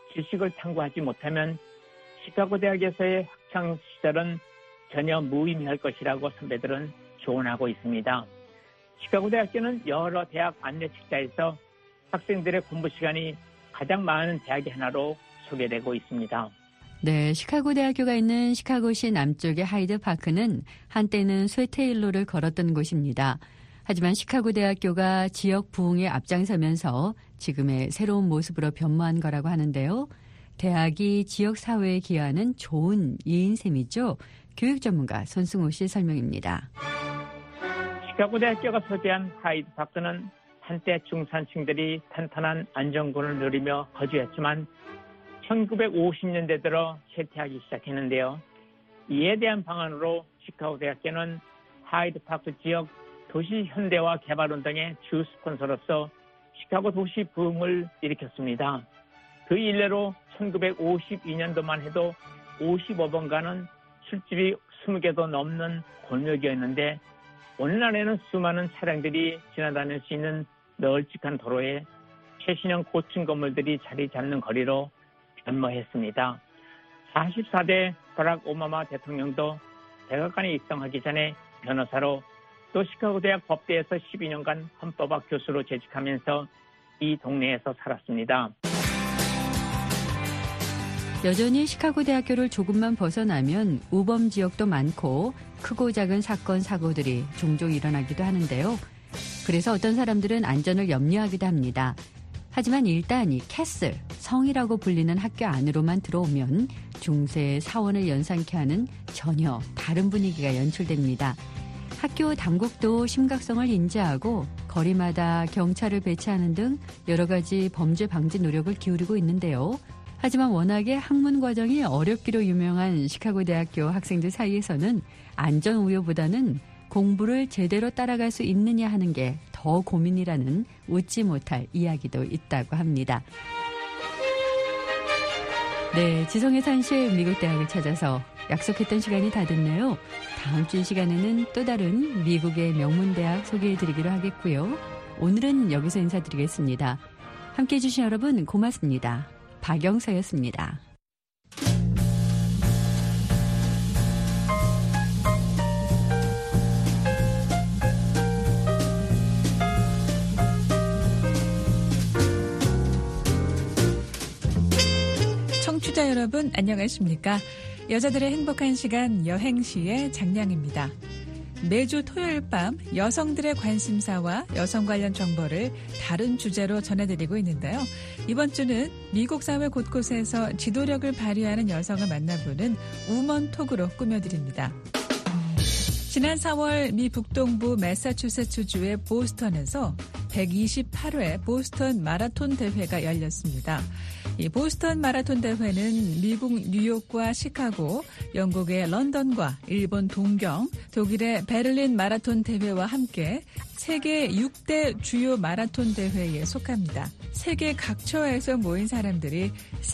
S14: 지식을 탐구하지 못하면 시카고 대학에서의 학창 시절은 전혀 무의미할 것이라고 선배들은 조언하고 있습니다. 시카고 대학교는 여러 대학 안내책자에서 학생들의 공부 시간이 가장 많은 대학의 하나로 소개되고 있습니다.
S13: 네, 시카고 대학교가 있는 시카고시 남쪽의 하이드 파크는 한때는 쇠퇴일로를 걸었던 곳입니다. 하지만 시카고 대학교가 지역 부흥에 앞장서면서 지금의 새로운 모습으로 변모한 거라고 하는데요. 대학이 지역 사회에 기여하는 좋은 예인 셈이죠. 교육 전문가 손승호 씨 설명입니다.
S14: 시카고 대학교가 소재한 하이드 파크는 한때 중산층들이 탄탄한 안정권을 누리며 거주했지만 1950년대 들어 쇠퇴하기 시작했는데요. 이에 대한 방안으로 시카고 대학교는 하이드 파크 지역 도시 현대화 개발 운동의 주 스폰서로서 시카고 도시 부흥을 일으켰습니다. 그 일례로 1952년도만 해도 55번가는 술집이 20개도 넘는 골목이었는데 오늘날에는 수많은 차량들이 지나다닐 수 있는 널찍한 도로에 최신형 고층 건물들이 자리 잡는 거리로 변모했습니다. 44대 버락 오바마 대통령도 백악관에 입성하기 전에 변호사로 또 시카고 대학 법대에서 12년간 헌법학 교수로 재직하면서 이 동네에서 살았습니다.
S13: 여전히 시카고 대학교를 조금만 벗어나면 우범 지역도 많고 크고 작은 사건, 사고들이 종종 일어나기도 하는데요. 그래서 어떤 사람들은 안전을 염려하기도 합니다. 하지만 일단 이 캐슬, 성이라고 불리는 학교 안으로만 들어오면 중세 사원을 연상케 하는 전혀 다른 분위기가 연출됩니다. 학교 당국도 심각성을 인지하고 거리마다 경찰을 배치하는 등 여러 가지 범죄 방지 노력을 기울이고 있는데요. 하지만 워낙에 학문 과정이 어렵기로 유명한 시카고 대학교 학생들 사이에서는 안전 우려보다는 공부를 제대로 따라갈 수 있느냐 하는 게 더 고민이라는 웃지 못할 이야기도 있다고 합니다. 네, 지성의 산실 미국 대학을 찾아서 약속했던 시간이 다 됐네요. 다음 주 이 시간에는 또 다른 미국의 명문대학 소개해드리기로 하겠고요. 오늘은 여기서 인사드리겠습니다. 함께해 주신 여러분 고맙습니다. 박영서였습니다.
S15: 청취자 여러분 안녕하십니까? 여자들의 행복한 시간 여행시의 장량입니다. 매주 토요일 밤 여성들의 관심사와 여성 관련 정보를 다른 주제로 전해드리고 있는데요. 이번 주는 미국 사회 곳곳에서 지도력을 발휘하는 여성을 만나보는 우먼톡으로 꾸며드립니다. 지난 4월 미 북동부 매사추세츠주의 보스턴에서 128회 보스턴 마라톤 대회가 열렸습니다. 이 보스턴 마라톤 대회는 미국 뉴욕과 시카고, 영국의 런던과 일본 동경, 독일의 베를린 마라톤 대회와 함께 세계 6대 주요 마라톤 대회에 속합니다. 세계 각처에서 모인 사람들이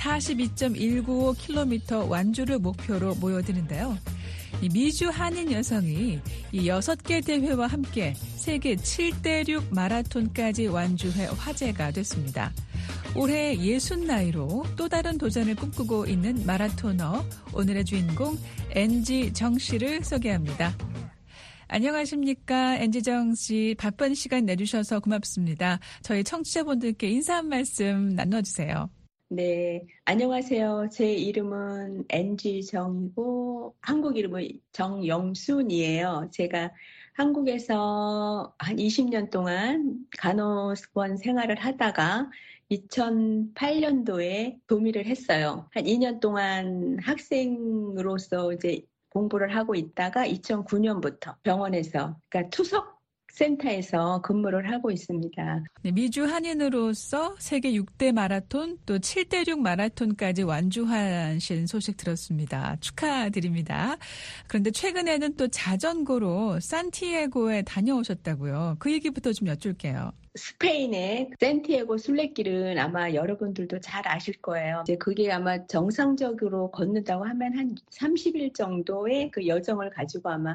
S15: 42.195km 완주를 목표로 모여드는데요. 이 미주 한인 여성이 이 6개 대회와 함께 세계 7대륙 마라톤까지 완주해 화제가 됐습니다. 올해 60나이로 또 다른 도전을 꿈꾸고 있는 마라토너, 오늘의 주인공 엔지정 씨를 소개합니다. 안녕하십니까. 엔지정 씨, 바쁜 시간 내주셔서 고맙습니다. 저희 청취자분들께 인사 한 말씀 나눠주세요.
S16: 네, 안녕하세요. 제 이름은 엔지정이고 한국 이름은 정영순이에요. 제가 한국에서 한 20년 동안 간호원 생활을 하다가 2008년도에 도미를 했어요. 한 2년 동안 학생으로서 이제 공부를 하고 있다가 2009년부터 병원에서, 그러니까 투석 센터에서 근무를 하고 있습니다.
S15: 네, 미주 한인으로서 세계 6대 마라톤 또 7대륙 마라톤까지 완주하신 소식 들었습니다. 축하드립니다. 그런데 최근에는 또 자전거로 산티아고에 다녀오셨다고요. 그 얘기부터 좀 여쭐게요.
S16: 스페인의 산티아고 순례길은 아마 여러분들도 잘 아실 거예요. 이제 그게 아마 정상적으로 걷는다고 하면 한 30일 정도의 그 여정을 가지고 아마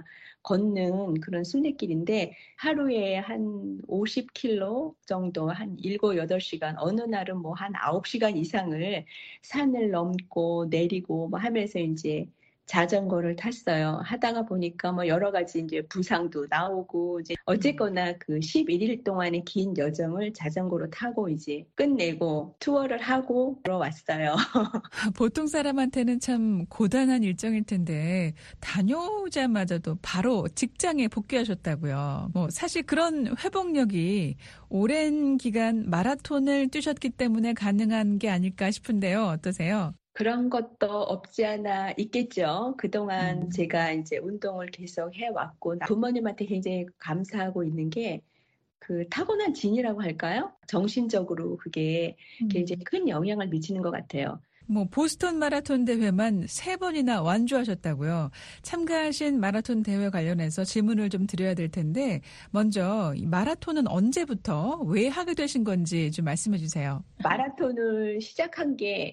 S16: 걷는 그런 순례길인데 하루에 한 50km 정도 한 7, 8시간 어느 날은 뭐 한 9시간 이상을 산을 넘고 내리고 뭐 하면서 이제 자전거를 탔어요. 하다가 보니까 뭐 여러 가지 이제 부상도 나오고 이제 어쨌거나 그 11일 동안의 긴 여정을 자전거로 타고 이제 끝내고 투어를 하고 들어왔어요.
S15: 보통 사람한테는 참 고단한 일정일 텐데 다녀오자마자도 바로 직장에 복귀하셨다고요. 뭐 사실 그런 회복력이 오랜 기간 마라톤을 뛰셨기 때문에 가능한 게 아닐까 싶은데요. 어떠세요?
S16: 그런 것도 없지 않아 있겠죠. 그동안 제가 이제 운동을 계속 해왔고 부모님한테 굉장히 감사하고 있는 게 그 타고난 진이라고 할까요? 정신적으로 그게 굉장히 큰 영향을 미치는 것 같아요.
S15: 뭐 보스턴 마라톤 대회만 3번이나 완주하셨다고요. 참가하신 마라톤 대회 관련해서 질문을 좀 드려야 될 텐데 먼저 이 마라톤은 언제부터 왜 하게 되신 건지 좀 말씀해 주세요.
S16: 마라톤을 시작한 게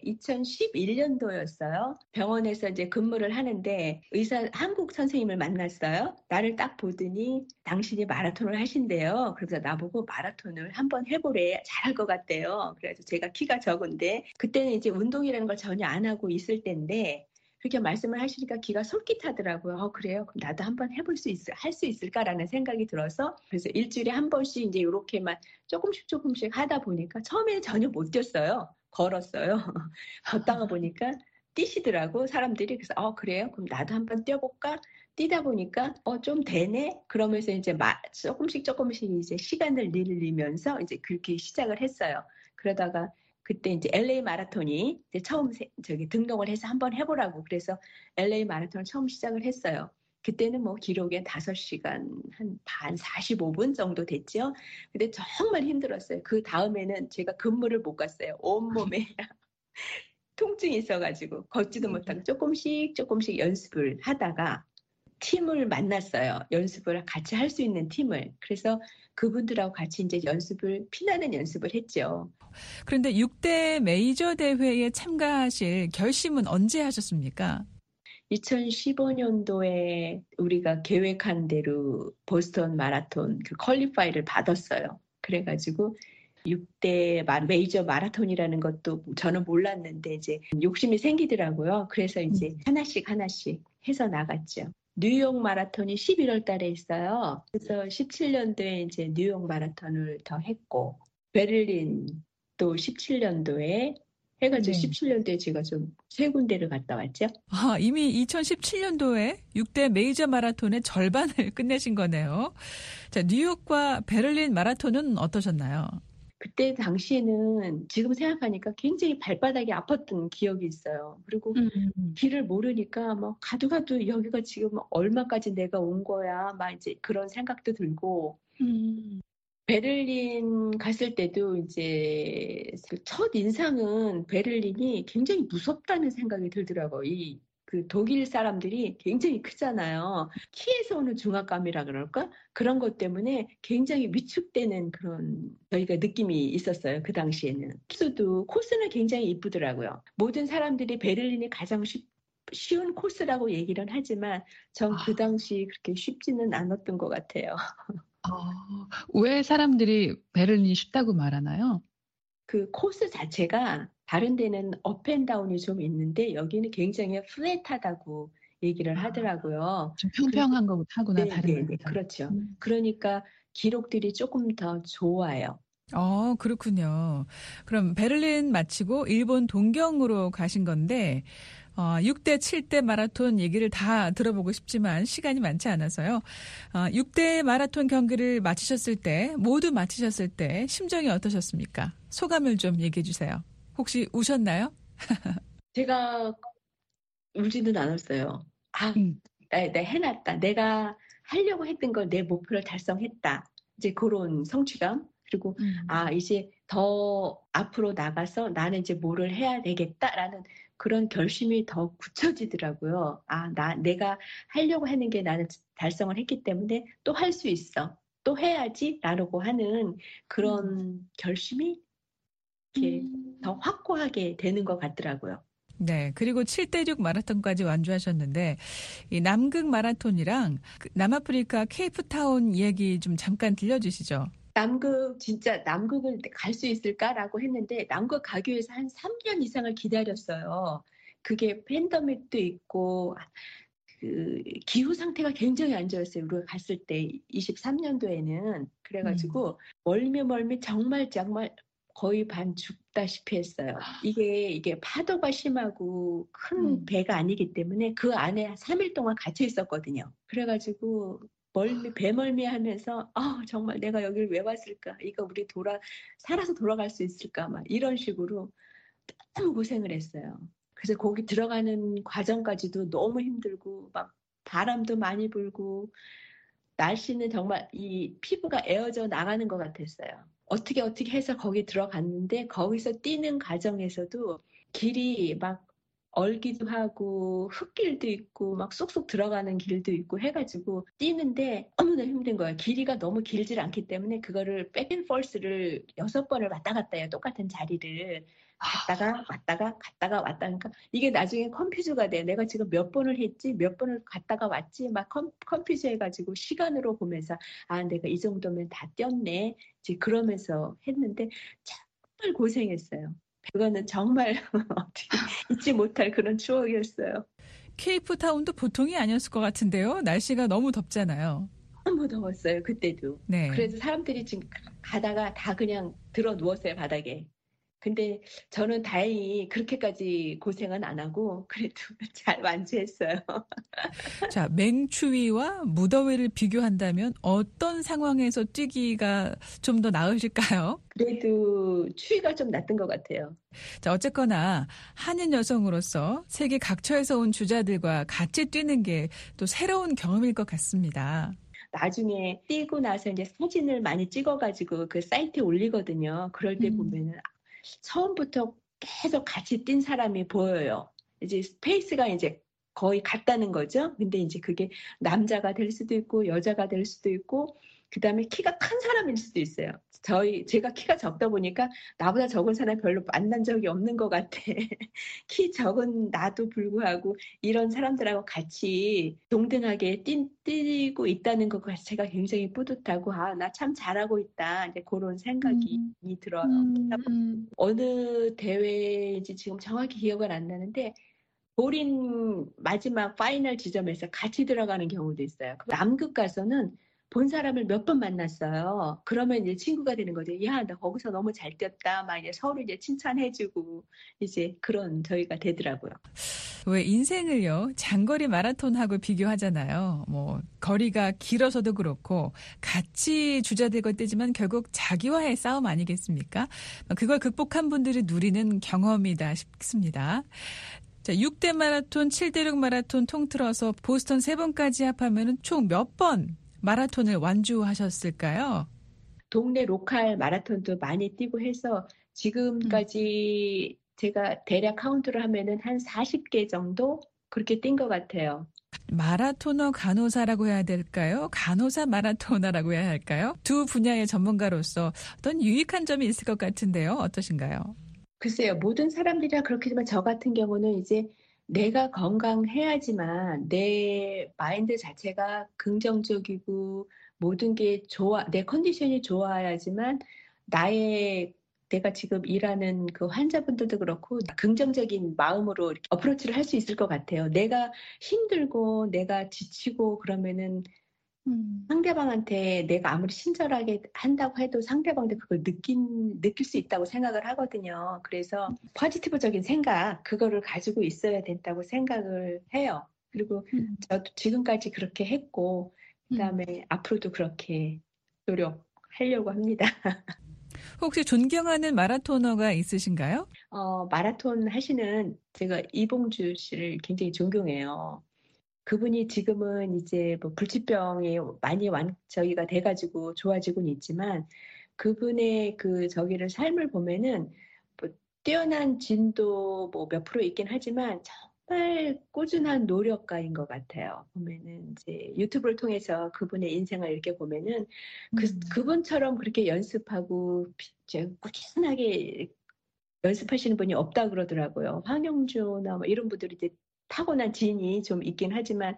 S16: 2011년도였어요. 병원에서 이제 근무를 하는데 한국 선생님을 만났어요. 나를 딱 보더니 당신이 마라톤을 하신대요. 그래서 나보고 마라톤을 한번 해보래. 잘할 것 같대요. 그래서 제가 키가 적은데 그때는 이제 운동이라는 걸 전혀 안 하고 있을 때인데 그렇게 말씀을 하시니까 귀가 솔깃하더라고요. 그래요? 그럼 나도 한번 할 수 있을까라는 생각이 들어서 그래서 일주일에 한 번씩 이제 이렇게만 조금씩 하다 보니까 처음에는 전혀 못 뛰었어요. 걸었어요. 걷다가 보니까 뛰시더라고 사람들이. 그래서 그래요? 그럼 나도 한번 뛰어볼까? 뛰다 보니까 좀 되네. 그러면서 이제 조금씩 이제 시간을 늘리면서 이제 그렇게 시작을 했어요. 그러다가 그때 이제 LA 마라톤이 이제 처음 등록을 해서 한번 해보라고 그래서 LA 마라톤을 처음 시작을 했어요. 그때는 뭐 기록에 5시간 반 45분 정도 됐죠. 근데 정말 힘들었어요. 그 다음에는 제가 근무를 못 갔어요. 온몸에 통증이 있어가지고 걷지도 못하고 조금씩 연습을 하다가 팀을 만났어요. 연습을 같이 할 수 있는 팀을. 그래서 그분들하고 같이 이제 피나는 연습을 했죠.
S15: 그런데 6대 메이저 대회에 참가하실 결심은 언제 하셨습니까?
S16: 2015년도에 우리가 계획한 대로 보스턴 마라톤 그 퀄리파이를 받았어요. 그래가지고 6대 메이저 마라톤이라는 것도 저는 몰랐는데 이제 욕심이 생기더라고요. 그래서 이제 하나씩 해서 나갔죠. 뉴욕 마라톤이 11월 달에 있어요. 그래서 17년도에 이제 뉴욕 마라톤을 더 했고, 베를린 또 17년도에 해가지고 17년도에 제가 좀 3군데를 갔다 왔죠.
S15: 이미 2017년도에 6대 메이저 마라톤의 절반을 끝내신 거네요. 자, 뉴욕과 베를린 마라톤은 어떠셨나요?
S16: 그때 당시에는 지금 생각하니까 굉장히 발바닥이 아팠던 기억이 있어요. 그리고 길을 모르니까 뭐 가도 여기가 지금 얼마까지 내가 온 거야. 막 이제 그런 생각도 들고. 베를린 갔을 때도 이제 첫 인상은 베를린이 굉장히 무섭다는 생각이 들더라고요. 그 독일 사람들이 굉장히 크잖아요. 키에서 오는 중압감이라 그럴까? 그런 것 때문에 굉장히 위축되는 그런 저희가 느낌이 있었어요. 그 당시에는. 코스는 굉장히 이쁘더라고요. 모든 사람들이 베를린이 가장 쉬운 코스라고 얘기를 하지만 전 그 당시 그렇게 쉽지는 않았던 것 같아요.
S17: 왜 사람들이 베를린이 쉽다고 말하나요?
S16: 그 코스 자체가 다른 데는 업앤다운이 좀 있는데 여기는 굉장히 플랫하다고 얘기를 하더라고요.
S17: 좀 평평한 거하고나 다른
S16: 네, 그렇죠. 그러니까 기록들이 조금 더 좋아요.
S15: 그렇군요. 그럼 베를린 마치고 일본 동경으로 가신 건데 6대, 7대 마라톤 얘기를 다 들어보고 싶지만 시간이 많지 않아서요. 6대 마라톤 경기를 모두 마치셨을 때 심정이 어떠셨습니까? 소감을 좀 얘기해 주세요. 혹시 우셨나요?
S16: 제가 울지는 않았어요. 나 해놨다. 내가 하려고 했던 걸 내 목표를 달성했다. 이제 그런 성취감. 그리고 이제 더 앞으로 나가서 나는 이제 뭐를 해야 되겠다라는 그런 결심이 더 굳혀지더라고요. 내가 하려고 하는 게 나는 달성을 했기 때문에 또 할 수 있어. 또 해야지라고 하는 그런 결심이 이렇게 더 확고하게 되는 것 같더라고요.
S15: 네. 그리고 7대6 마라톤까지 완주하셨는데 이 남극 마라톤이랑 남아프리카 케이프타운 이야기 좀 잠깐 들려주시죠.
S16: 진짜 남극을 갈 수 있을까라고 했는데 남극 가기 위해서 한 3년 이상을 기다렸어요. 그게 팬데믹도 있고 그 기후 상태가 굉장히 안 좋았어요. 우리가 갔을 때 23년도에는. 그래가지고 멀미 정말 거의 반 죽다시피 했어요. 이게 파도가 심하고 큰 배가 아니기 때문에 그 안에 3일 동안 갇혀 있었거든요. 그래가지고 배멀미 하면서 정말 내가 여기를 왜 왔을까? 이거 우리 살아서 돌아갈 수 있을까? 막 이런 식으로 너무 고생을 했어요. 그래서 거기 들어가는 과정까지도 너무 힘들고 막 바람도 많이 불고 날씨는 정말 이 피부가 에어져 나가는 것 같았어요. 어떻게 해서 거기 들어갔는데 거기서 뛰는 과정에서도 길이 막 얼기도 하고 흙길도 있고 막 쏙쏙 들어가는 길도 있고 해가지고 뛰는데 너무나 힘든 거예요. 길이가 너무 길질 않기 때문에 그거를 백앤폴스를 6번을 왔다 갔다 해요. 똑같은 자리를 갔다가 왔다 하니까 이게 나중에 컴퓨터가 돼. 내가 지금 몇 번을 했지, 몇 번을 갔다가 왔지 막 컴퓨터 해가지고 시간으로 보면서 내가 이 정도면 다 뛰었네. 이제 그러면서 했는데 정말 고생했어요. 그거는 정말 잊지 못할 그런 추억이었어요.
S15: 케이프타운도 보통이 아니었을 것 같은데요. 날씨가 너무 덥잖아요.
S16: 너무 더웠어요. 그때도.
S15: 네.
S16: 그래서 사람들이 지금 가다가 다 그냥 들어 누웠어요. 바닥에. 근데 저는 다행히 그렇게까지 고생은 안 하고 그래도 잘 완주했어요.
S15: 자, 맹추위와 무더위를 비교한다면 어떤 상황에서 뛰기가 좀 더 나으실까요?
S16: 그래도 추위가 좀 낫던 것 같아요.
S15: 자, 어쨌거나 한인 여성으로서 세계 각처에서 온 주자들과 같이 뛰는 게 또 새로운 경험일 것 같습니다.
S16: 나중에 뛰고 나서 이제 사진을 많이 찍어가지고 그 사이트에 올리거든요. 그럴 때 보면은 처음부터 계속 같이 뛴 사람이 보여요. 이제 페이스가 이제 거의 같다는 거죠. 근데 이제 그게 남자가 될 수도 있고 여자가 될 수도 있고 그다음에 키가 큰 사람일 수도 있어요. 제가 키가 적다 보니까 나보다 적은 사람 별로 만난 적이 없는 것 같아. 키 적은 나도 불구하고 이런 사람들하고 같이 동등하게 뛰고 있다는 것 자체가 굉장히 뿌듯하고 나 참 잘하고 있다. 이제 그런 생각이 들어요. 어느 대회인지 지금 정확히 기억은 안 나는데 볼인 마지막 파이널 지점에서 같이 들어가는 경우도 있어요. 남극 가서는 본 사람을 몇 번 만났어요. 그러면 이제 친구가 되는 거죠. 야, 나 거기서 너무 잘 뛰었다. 막 이제 서로 이제 칭찬해주고 이제 그런 저희가 되더라고요.
S15: 왜 인생을요 장거리 마라톤하고 비교하잖아요. 뭐 거리가 길어서도 그렇고 같이 주자들과 뛰지만 결국 자기와의 싸움 아니겠습니까? 그걸 극복한 분들이 누리는 경험이다 싶습니다. 자, 6대 마라톤, 7대6 마라톤 통틀어서 보스턴 3번까지 합하면 총 몇 번 마라톤을 완주하셨을까요?
S16: 동네 로컬 마라톤도 많이 뛰고 해서 지금까지 제가 대략 카운트를 하면은 한 40개 정도 그렇게 뛴 것 같아요.
S15: 마라토너 간호사라고 해야 될까요? 간호사 마라토너라고 해야 할까요? 두 분야의 전문가로서 어떤 유익한 점이 있을 것 같은데요. 어떠신가요?
S16: 글쎄요. 모든 사람들이라 그렇겠지만 저 같은 경우는 이제 내가 건강해야지만 내 마인드 자체가 긍정적이고 모든 게 내 컨디션이 좋아야지만 내가 지금 일하는 그 환자분들도 그렇고 긍정적인 마음으로 어프로치를 할 수 있을 것 같아요. 내가 힘들고 내가 지치고 그러면은 상대방한테 내가 아무리 친절하게 한다고 해도 상대방도 그걸 느낄 수 있다고 생각을 하거든요. 그래서 포지티브적인 생각, 그거를 가지고 있어야 된다고 생각을 해요. 그리고 저도 지금까지 그렇게 했고, 그다음에 앞으로도 그렇게 노력하려고 합니다.
S15: 혹시 존경하는 마라토너가 있으신가요?
S16: 마라톤 하시는 제가 이봉주 씨를 굉장히 존경해요. 그분이 지금은 이제 뭐 불치병이 많이 저기가 돼가지고 좋아지고는 있지만 그분의 삶을 보면은 뭐 뛰어난 진도 뭐 몇 프로 있긴 하지만 정말 꾸준한 노력가인 것 같아요. 보면은 이제 유튜브를 통해서 그분의 인생을 이렇게 보면은 그분처럼 그렇게 연습하고 꾸준하게 연습하시는 분이 없다 그러더라고요. 황영주나 뭐 이런 분들이 이제 타고난 지인이 좀 있긴 하지만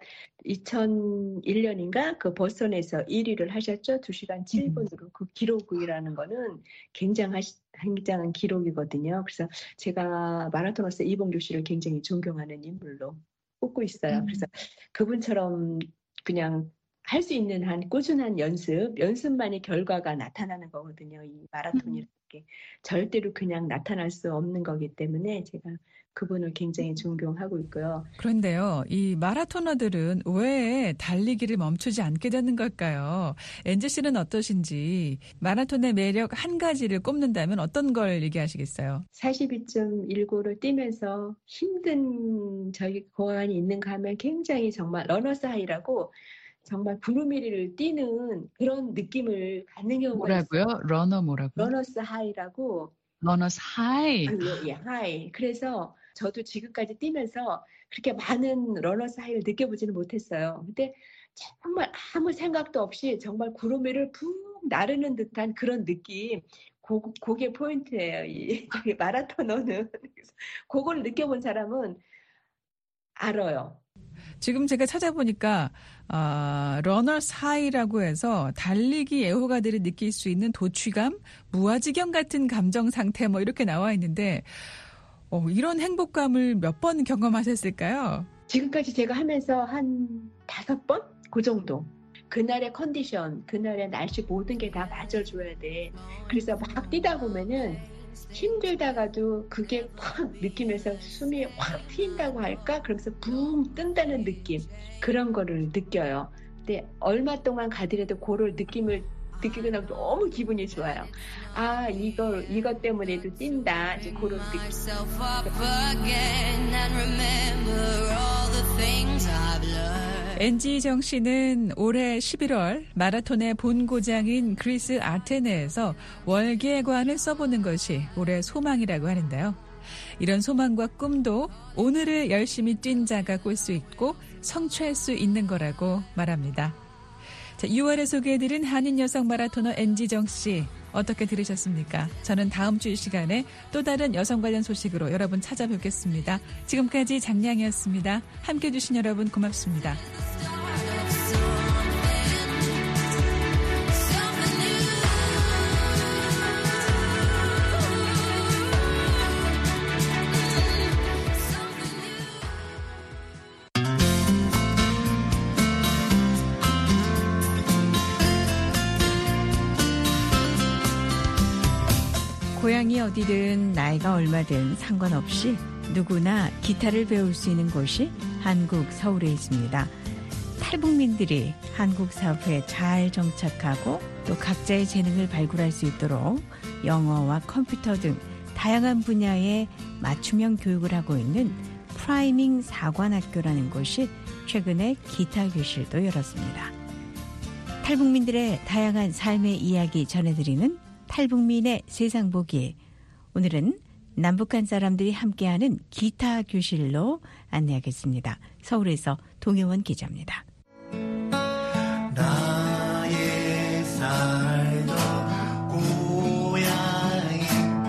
S16: 2001년인가 그 버스턴에서 1위를 하셨죠. 2시간 7분으로. 그 기록이라는 거는 굉장한 기록이거든요. 그래서 제가 마라토너스 이봉규 씨를 굉장히 존경하는 인물로 꼽고 있어요. 그래서 그분처럼 그냥 할 수 있는 한 꾸준한 연습만이 결과가 나타나는 거거든요. 이 마라톤이라는 게 절대로 그냥 나타날 수 없는 거기 때문에 제가 그분을 굉장히 존경하고 있고요.
S15: 그런데요, 이 마라토너들은 왜 달리기를 멈추지 않게 되는 걸까요? 엔지 씨는 어떠신지 마라톤의 매력 한 가지를 꼽는다면 어떤 걸 얘기하시겠어요?
S16: 42.19를 뛰면서 힘든 저희 고환이 있는가 하면 굉장히 정말 러너스 하이라고 정말 구름 위를 뛰는 그런 느낌을 갖는 경우가
S17: 뭐라고요?
S16: 있어요.
S17: 뭐라고요?
S16: 러너스 하이라고.
S17: 러너스 하이.
S16: 예, 하이. 그래서 저도 지금까지 뛰면서 그렇게 많은 러너스 하이를 느껴보지는 못했어요. 근데 정말 아무 생각도 없이 정말 구름 위를 푹 나르는 듯한 그런 느낌. 그게 포인트예요. 이 마라토너는. 그걸 느껴본 사람은 알아요.
S15: 지금 제가 찾아보니까 러너스 하이라고 해서 달리기 애호가들이 느낄 수 있는 도취감, 무아지경 같은 감정 상태 뭐 이렇게 나와 있는데 이런 행복감을 몇 번 경험하셨을까요?
S16: 지금까지 제가 하면서 한 5번? 그 정도. 그날의 컨디션, 그날의 날씨 모든 게 다 맞아줘야 돼. 그래서 막 뛰다 보면은 힘들다가도 그게 확 느끼면서 숨이 확 트인다고 할까? 그러면서 붕 뜬다는 느낌. 그런 거를 느껴요. 근데 얼마 동안 가더라도 그런 느낌을 느끼고 나면 너무 기분이 좋아요. 아, 이것 때문에도 뛴다. 이제 그런 느낌.
S15: 엔지정 씨는 올해 11월 마라톤의 본고장인 그리스 아테네에서 월계관을 써보는 것이 올해 소망이라고 하는데요. 이런 소망과 꿈도 오늘을 열심히 뛴 자가 꿀 수 있고 성취할 수 있는 거라고 말합니다. 자, 6월에 소개해드린 한인 여성 마라토너 엔지정 씨 어떻게 들으셨습니까? 저는 다음 주 이 시간에 또 다른 여성 관련 소식으로 여러분 찾아뵙겠습니다. 지금까지 장량이었습니다. 함께해 주신 여러분 고맙습니다.
S1: 고향이 어디든 나이가 얼마든 상관없이 누구나 기타를 배울 수 있는 곳이 한국 서울에 있습니다. 탈북민들이 한국 사회에 잘 정착하고 또 각자의 재능을 발굴할 수 있도록 영어와 컴퓨터 등 다양한 분야의 맞춤형 교육을 하고 있는 프라이밍 사관학교라는 곳이 최근에 기타 교실도 열었습니다. 탈북민들의 다양한 삶의 이야기 전해드리는 탈북민의 세상 보기. 오늘은 남북한 사람들이 함께하는 기타 교실로 안내하겠습니다. 서울에서 동혜원 기자입니다. 나의 살던 고향이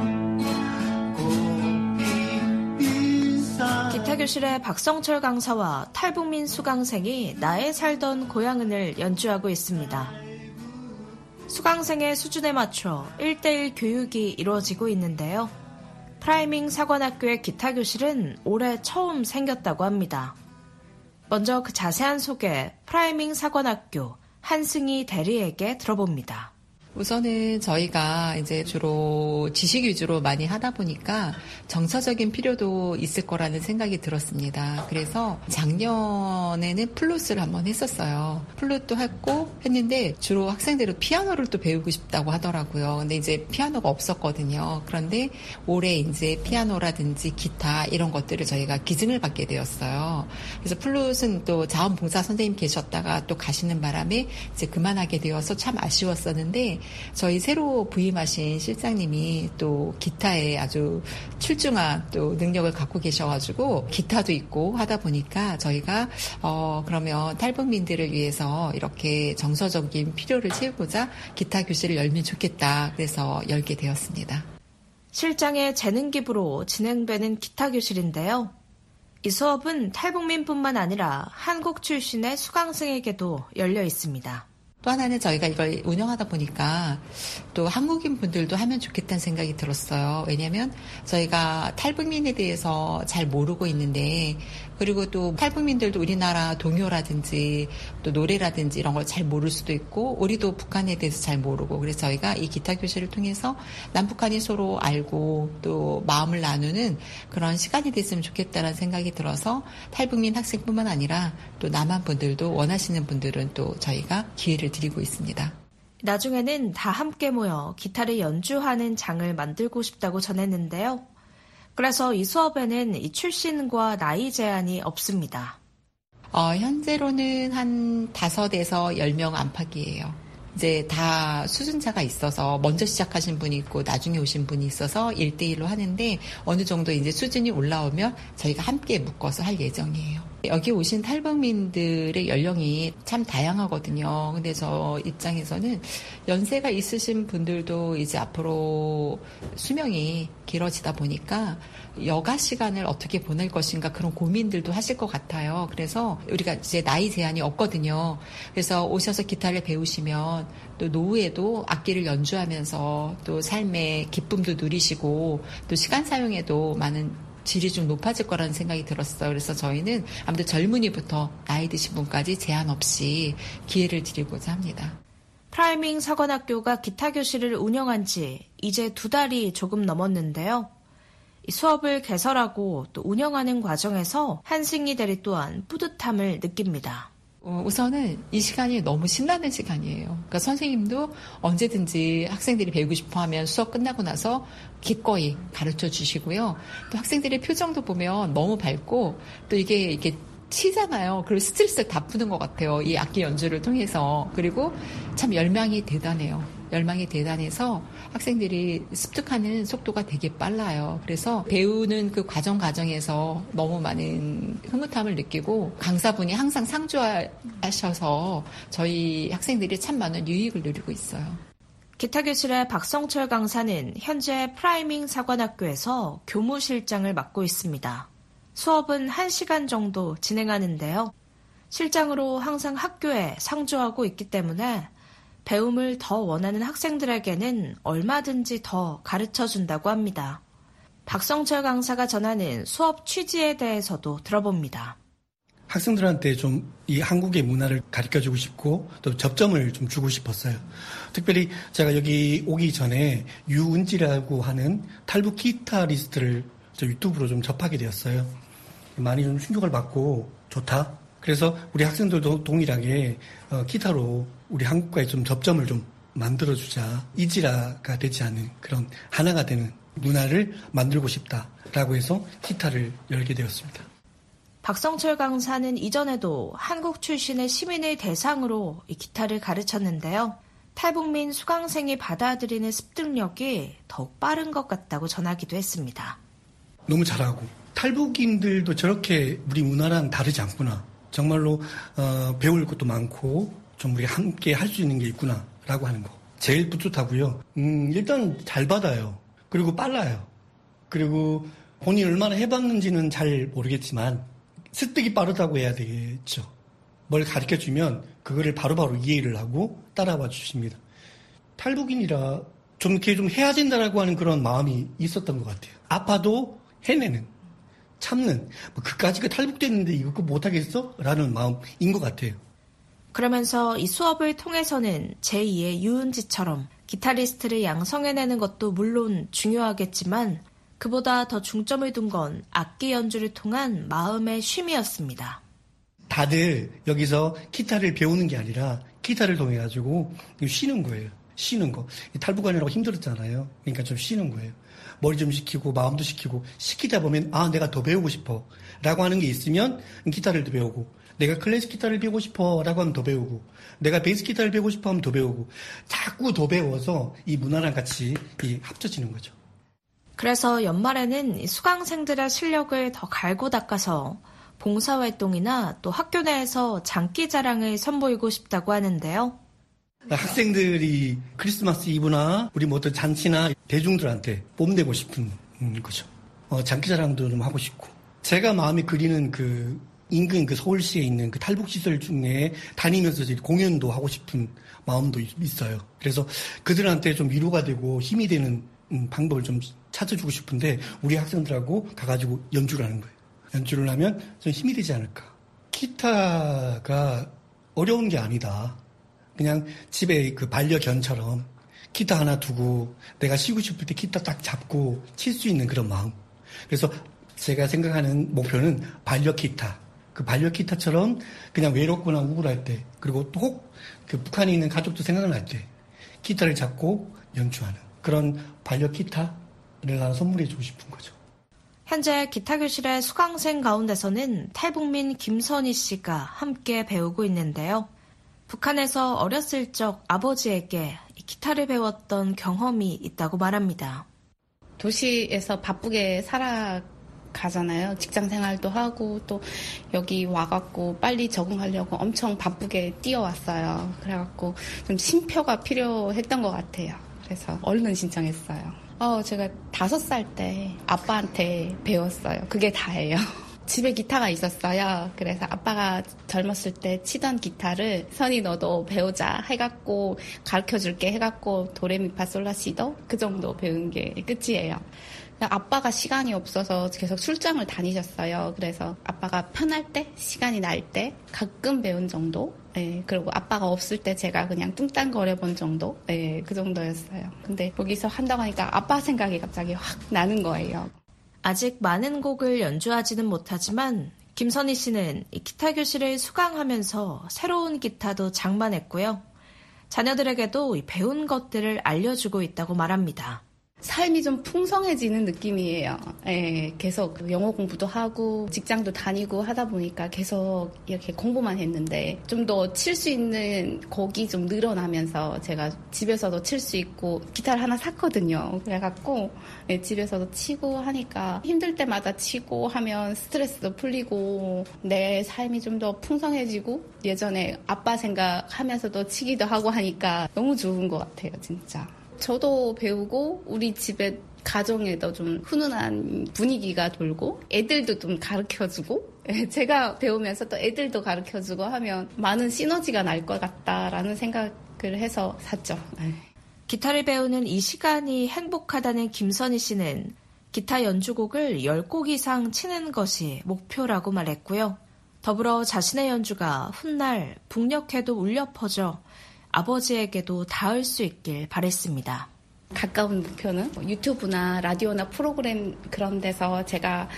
S10: 기타 교실의 박성철 강사와 탈북민 수강생이 나의 살던 고향은을 연주하고 있습니다. 수강생의 수준에 맞춰 1:1 교육이 이루어지고 있는데요. 프라이밍 사관학교의 기타 교실은 올해 처음 생겼다고 합니다. 먼저 그 자세한 소개 프라이밍 사관학교 한승희 대리에게 들어봅니다.
S18: 우선은 저희가 이제 주로 지식 위주로 많이 하다 보니까 정서적인 필요도 있을 거라는 생각이 들었습니다. 그래서 작년에는 플룻을 한번 했었어요. 플룻도 했는데 주로 학생들은 피아노를 또 배우고 싶다고 하더라고요. 근데 이제 피아노가 없었거든요. 그런데 올해 이제 피아노라든지 기타 이런 것들을 저희가 기증을 받게 되었어요. 그래서 플룻은 또 자원봉사 선생님 계셨다가 또 가시는 바람에 이제 그만하게 되어서 참 아쉬웠었는데 저희 새로 부임하신 실장님이 또 기타에 아주 출중한 또 능력을 갖고 계셔가지고 기타도 있고 하다 보니까 저희가 그러면 탈북민들을 위해서 이렇게 정서적인 필요를 채우고자 기타 교실을 열면 좋겠다. 그래서 열게 되었습니다.
S10: 실장의 재능 기부로 진행되는 기타 교실인데요. 이 수업은 탈북민뿐만 아니라 한국 출신의 수강생에게도 열려 있습니다.
S18: 또 하나는 저희가 이걸 운영하다 보니까 또 한국인 분들도 하면 좋겠다는 생각이 들었어요. 왜냐하면 저희가 탈북민에 대해서 잘 모르고 있는데 그리고 또 탈북민들도 우리나라 동요라든지 또 노래라든지 이런 걸 잘 모를 수도 있고 우리도 북한에 대해서 잘 모르고 그래서 저희가 이 기타 교실을 통해서 남북한이 서로 알고 또 마음을 나누는 그런 시간이 됐으면 좋겠다는 생각이 들어서 탈북민 학생뿐만 아니라 또 남한 분들도 원하시는 분들은 또 저희가 기회를 드리고 있습니다.
S10: 나중에는 다 함께 모여 기타를 연주하는 장을 만들고 싶다고 전했는데요. 그래서 이 수업에는 이 출신과 나이 제한이 없습니다.
S18: 현재로는 한 5에서 10명 안팎이에요. 이제 다 수준차가 있어서 먼저 시작하신 분이 있고 나중에 오신 분이 있어서 1대1로 하는데 어느 정도 이제 수준이 올라오면 저희가 함께 묶어서 할 예정이에요. 여기 오신 탈북민들의 연령이 참 다양하거든요. 근데 저 입장에서는 연세가 있으신 분들도 이제 앞으로 수명이 길어지다 보니까 여가 시간을 어떻게 보낼 것인가 그런 고민들도 하실 것 같아요. 그래서 우리가 이제 나이 제한이 없거든요. 그래서 오셔서 기타를 배우시면 또 노후에도 악기를 연주하면서 또 삶의 기쁨도 누리시고 또 시간 사용에도 많은 질이 좀 높아질 거라는 생각이 들었어요. 그래서 저희는 아무튼 젊은이부터 나이 드신 분까지 제한 없이 기회를 드리고자 합니다.
S10: 프라이밍 사관학교가 기타 교실을 운영한 지 이제 2달이 조금 넘었는데요. 이 수업을 개설하고 또 운영하는 과정에서 한승희 대리 또한 뿌듯함을 느낍니다.
S18: 우선은 이 시간이 너무 신나는 시간이에요. 그러니까 선생님도 언제든지 학생들이 배우고 싶어 하면 수업 끝나고 나서 기꺼이 가르쳐 주시고요. 또 학생들의 표정도 보면 너무 밝고 또 이게 치잖아요. 그리고 스트레스를 다 푸는 것 같아요. 이 악기 연주를 통해서. 그리고 참 열망이 대단해요. 열망이 대단해서 학생들이 습득하는 속도가 되게 빨라요. 그래서 배우는 그 과정에서 너무 많은 흐뭇함을 느끼고 강사분이 항상 상주하셔서 저희 학생들이 참 많은 유익을 누리고 있어요.
S10: 기타 교실의 박성철 강사는 현재 프라이밍 사관학교에서 교무실장을 맡고 있습니다. 수업은 1시간 정도 진행하는데요. 실장으로 항상 학교에 상주하고 있기 때문에 배움을 더 원하는 학생들에게는 얼마든지 더 가르쳐준다고 합니다. 박성철 강사가 전하는 수업 취지에 대해서도 들어봅니다.
S19: 학생들한테 좀 이 한국의 문화를 가르쳐주고 싶고 또 접점을 좀 주고 싶었어요. 특별히 제가 여기 오기 전에 유은지라고 하는 탈북 기타리스트를 저 유튜브로 좀 접하게 되었어요. 많이 좀 충격을 받고 좋다. 그래서 우리 학생들도 동일하게 기타로 우리 한국과의 좀 접점을 좀 만들어주자. 이지라가 되지 않는 그런 하나가 되는 문화를 만들고 싶다라고 해서 기타를 열게 되었습니다.
S10: 박성철 강사는 이전에도 한국 출신의 시민을 대상으로 이 기타를 가르쳤는데요. 탈북민 수강생이 받아들이는 습득력이 더욱 빠른 것 같다고 전하기도 했습니다.
S19: 너무 잘하고 탈북인들도 저렇게 우리 문화랑 다르지 않구나. 정말로 배울 것도 많고 좀 우리가 함께 할 수 있는 게 있구나라고 하는 거. 제일 뿌듯하고요. 일단 잘 받아요. 그리고 빨라요. 그리고 본인이 얼마나 해봤는지는 잘 모르겠지만 습득이 빠르다고 해야 되겠죠. 뭘 가르쳐주면 그거를 바로바로 이해를 하고 따라와 주십니다. 탈북인이라 좀 이렇게 좀 해야 된다라고 하는 그런 마음이 있었던 것 같아요. 아파도 해내는, 참는, 뭐 그까짓 거 탈북됐는데 이거 못하겠어? 라는 마음인 것 같아요.
S10: 그러면서 이 수업을 통해서는 제2의 유은지처럼 기타리스트를 양성해내는 것도 물론 중요하겠지만 그보다 더 중점을 둔 건 악기 연주를 통한 마음의 쉼이었습니다.
S19: 다들 여기서 기타를 배우는 게 아니라 기타를 통해 가지고 쉬는 거예요. 쉬는 거. 탈북하느라고 힘들었잖아요. 그러니까 좀 쉬는 거예요. 머리 좀 식히고 마음도 식히고 시키다 보면 아 내가 더 배우고 싶어 라고 하는 게 있으면 기타를 더 배우고 내가 클래식 기타를 배우고 싶어라고 하면 더 배우고, 내가 베이스 기타를 배우고 싶어 하면 더 배우고, 자꾸 더 배워서 이 문화랑 같이 합쳐지는 거죠.
S10: 그래서 연말에는 수강생들의 실력을 더 갈고 닦아서 봉사활동이나 또 학교 내에서 장기자랑을 선보이고 싶다고 하는데요.
S19: 학생들이 크리스마스 이브나 우리 뭐 어떤 잔치나 대중들한테 뽐내고 싶은 거죠. 장기자랑도 좀 하고 싶고. 제가 마음에 그리는 그 인근 그 서울시에 있는 그 탈북시설 중에 다니면서 공연도 하고 싶은 마음도 있어요. 그래서 그들한테 좀 위로가 되고 힘이 되는 방법을 좀 찾아주고 싶은데 우리 학생들하고 가가지고 연주를 하는 거예요. 연주를 하면 좀 힘이 되지 않을까. 기타가 어려운 게 아니다. 그냥 집에 그 반려견처럼 기타 하나 두고 내가 쉬고 싶을 때 기타 딱 잡고 칠 수 있는 그런 마음. 그래서 제가 생각하는 목표는 반려기타. 그 반려기타처럼 그냥 외롭거나 우울할 때, 그리고 또 혹 그 북한에 있는 가족도 생각날 때 기타를 잡고 연주하는 그런 반려기타를 하나 선물해주고 싶은 거죠.
S10: 현재 기타교실의 수강생 가운데서는 탈북민 김선희 씨가 함께 배우고 있는데요. 북한에서 어렸을 적 아버지에게 기타를 배웠던 경험이 있다고 말합니다.
S20: 도시에서 바쁘게 살아가잖아요. 직장 생활도 하고 또 여기 와갖고 빨리 적응하려고 엄청 바쁘게 뛰어왔어요. 그래갖고 좀 쉼표가 필요했던 것 같아요. 그래서 얼른 신청했어요. 제가 5살 때 아빠한테 배웠어요. 그게 다예요. 집에 기타가 있었어요. 그래서 아빠가 젊었을 때 치던 기타를 선이 너도 배우자 해갖고 가르쳐줄게 해갖고 도레미파솔라시도 그 정도 배운 게 끝이에요. 아빠가 시간이 없어서 계속 출장을 다니셨어요. 그래서 아빠가 편할 때, 시간이 날 때 가끔 배운 정도. 그리고 아빠가 없을 때 제가 그냥 뚱땅거려 본 정도. 그 정도였어요. 근데 여기서 한다고 하니까 아빠 생각이 갑자기 확 나는 거예요.
S10: 아직 많은 곡을 연주하지는 못하지만 김선희 씨는 이 기타 교실을 수강하면서 새로운 기타도 장만했고요. 자녀들에게도 이 배운 것들을 알려주고 있다고 말합니다.
S20: 삶이 좀 풍성해지는 느낌이에요. 계속 영어 공부도 하고 직장도 다니고 하다 보니까 계속 이렇게 공부만 했는데 좀 더 칠 수 있는 곡이 좀 늘어나면서 제가 집에서도 칠 수 있고 기타를 하나 샀거든요. 그래갖고 집에서도 치고 하니까 힘들 때마다 치고 하면 스트레스도 풀리고 내 삶이 좀 더 풍성해지고 예전에 아빠 생각하면서도 치기도 하고 하니까 너무 좋은 것 같아요, 진짜. 저도 배우고 우리 집에 가정에도 좀 훈훈한 분위기가 돌고 애들도 좀 가르쳐주고 제가 배우면서 또 애들도 가르쳐주고 하면 많은 시너지가 날 것 같다라는 생각을 해서 샀죠.
S10: 기타를 배우는 이 시간이 행복하다는 김선희 씨는 기타 연주곡을 10곡 이상 치는 것이 목표라고 말했고요. 더불어 자신의 연주가 훗날 북녘에도 울려 퍼져 아버지에게도 닿을 수 있길 바랬습니다.
S20: 가까운 목표는 유튜브나 라디오나 프로그램 그런 데서 제가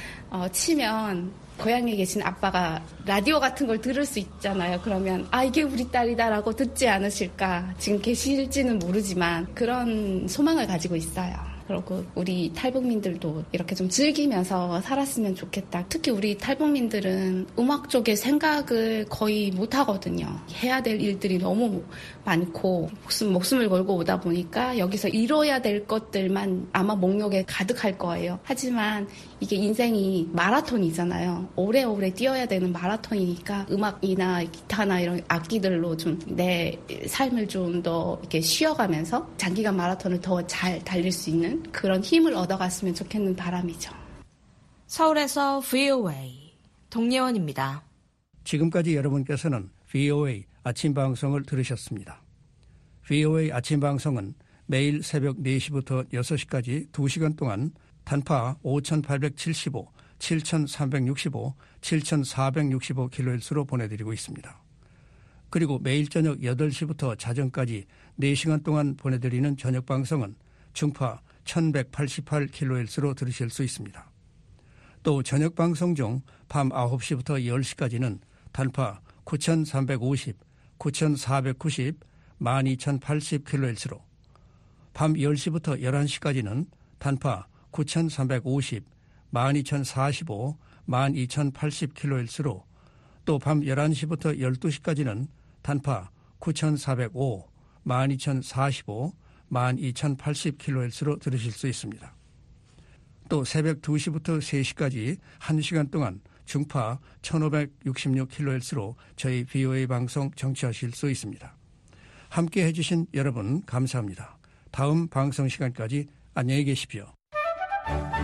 S20: 치면 고향에 계신 아빠가 라디오 같은 걸 들을 수 있잖아요. 그러면 이게 우리 딸이다라고 듣지 않으실까. 지금 계실지는 모르지만 그런 소망을 가지고 있어요. 그리고 우리 탈북민들도 이렇게 좀 즐기면서 살았으면 좋겠다. 특히 우리 탈북민들은 음악 쪽에 생각을 거의 못 하거든요. 해야 될 일들이 너무 많고 목숨을 걸고 오다 보니까 여기서 이뤄야 될 것들만 아마 목록에 가득할 거예요. 하지만 이게 인생이 마라톤이잖아요. 오래오래 뛰어야 되는 마라톤이니까 음악이나 기타나 이런 악기들로 좀 내 삶을 좀 더 이렇게 쉬어가면서 장기간 마라톤을 더 잘 달릴 수 있는 그런 힘을 얻어갔으면 좋겠는 바람이죠.
S10: 서울에서 VOA 동예원입니다.
S7: 지금까지 여러분께서는 VOA 아침 방송을 들으셨습니다. VOA 아침 방송은 매일 새벽 4시부터 6시까지 2시간 동안 단파 5875, 7365, 7465kHz로 보내드리고 있습니다. 그리고 매일 저녁 8시부터 자정까지 4시간 동안 보내드리는 저녁 방송은 중파 1188kHz로 들으실 수 있습니다. 또 저녁 방송 중 밤 9시부터 10시까지는 단파 9350, 9490, 12080kHz로 밤 10시부터 11시까지는 단파 9350, 12045, 12080kHz로 또 또 밤 11시부터 12시까지는 단파 9405, 12045, 12080kHz로 들으실 수 있습니다. 또 새벽 2시부터 3시까지 1시간 동안 중파 1566kHz로 저희 VOA 방송 청취하실 수 있습니다. 함께 해주신 여러분 감사합니다. 다음 방송 시간까지 안녕히 계십시오.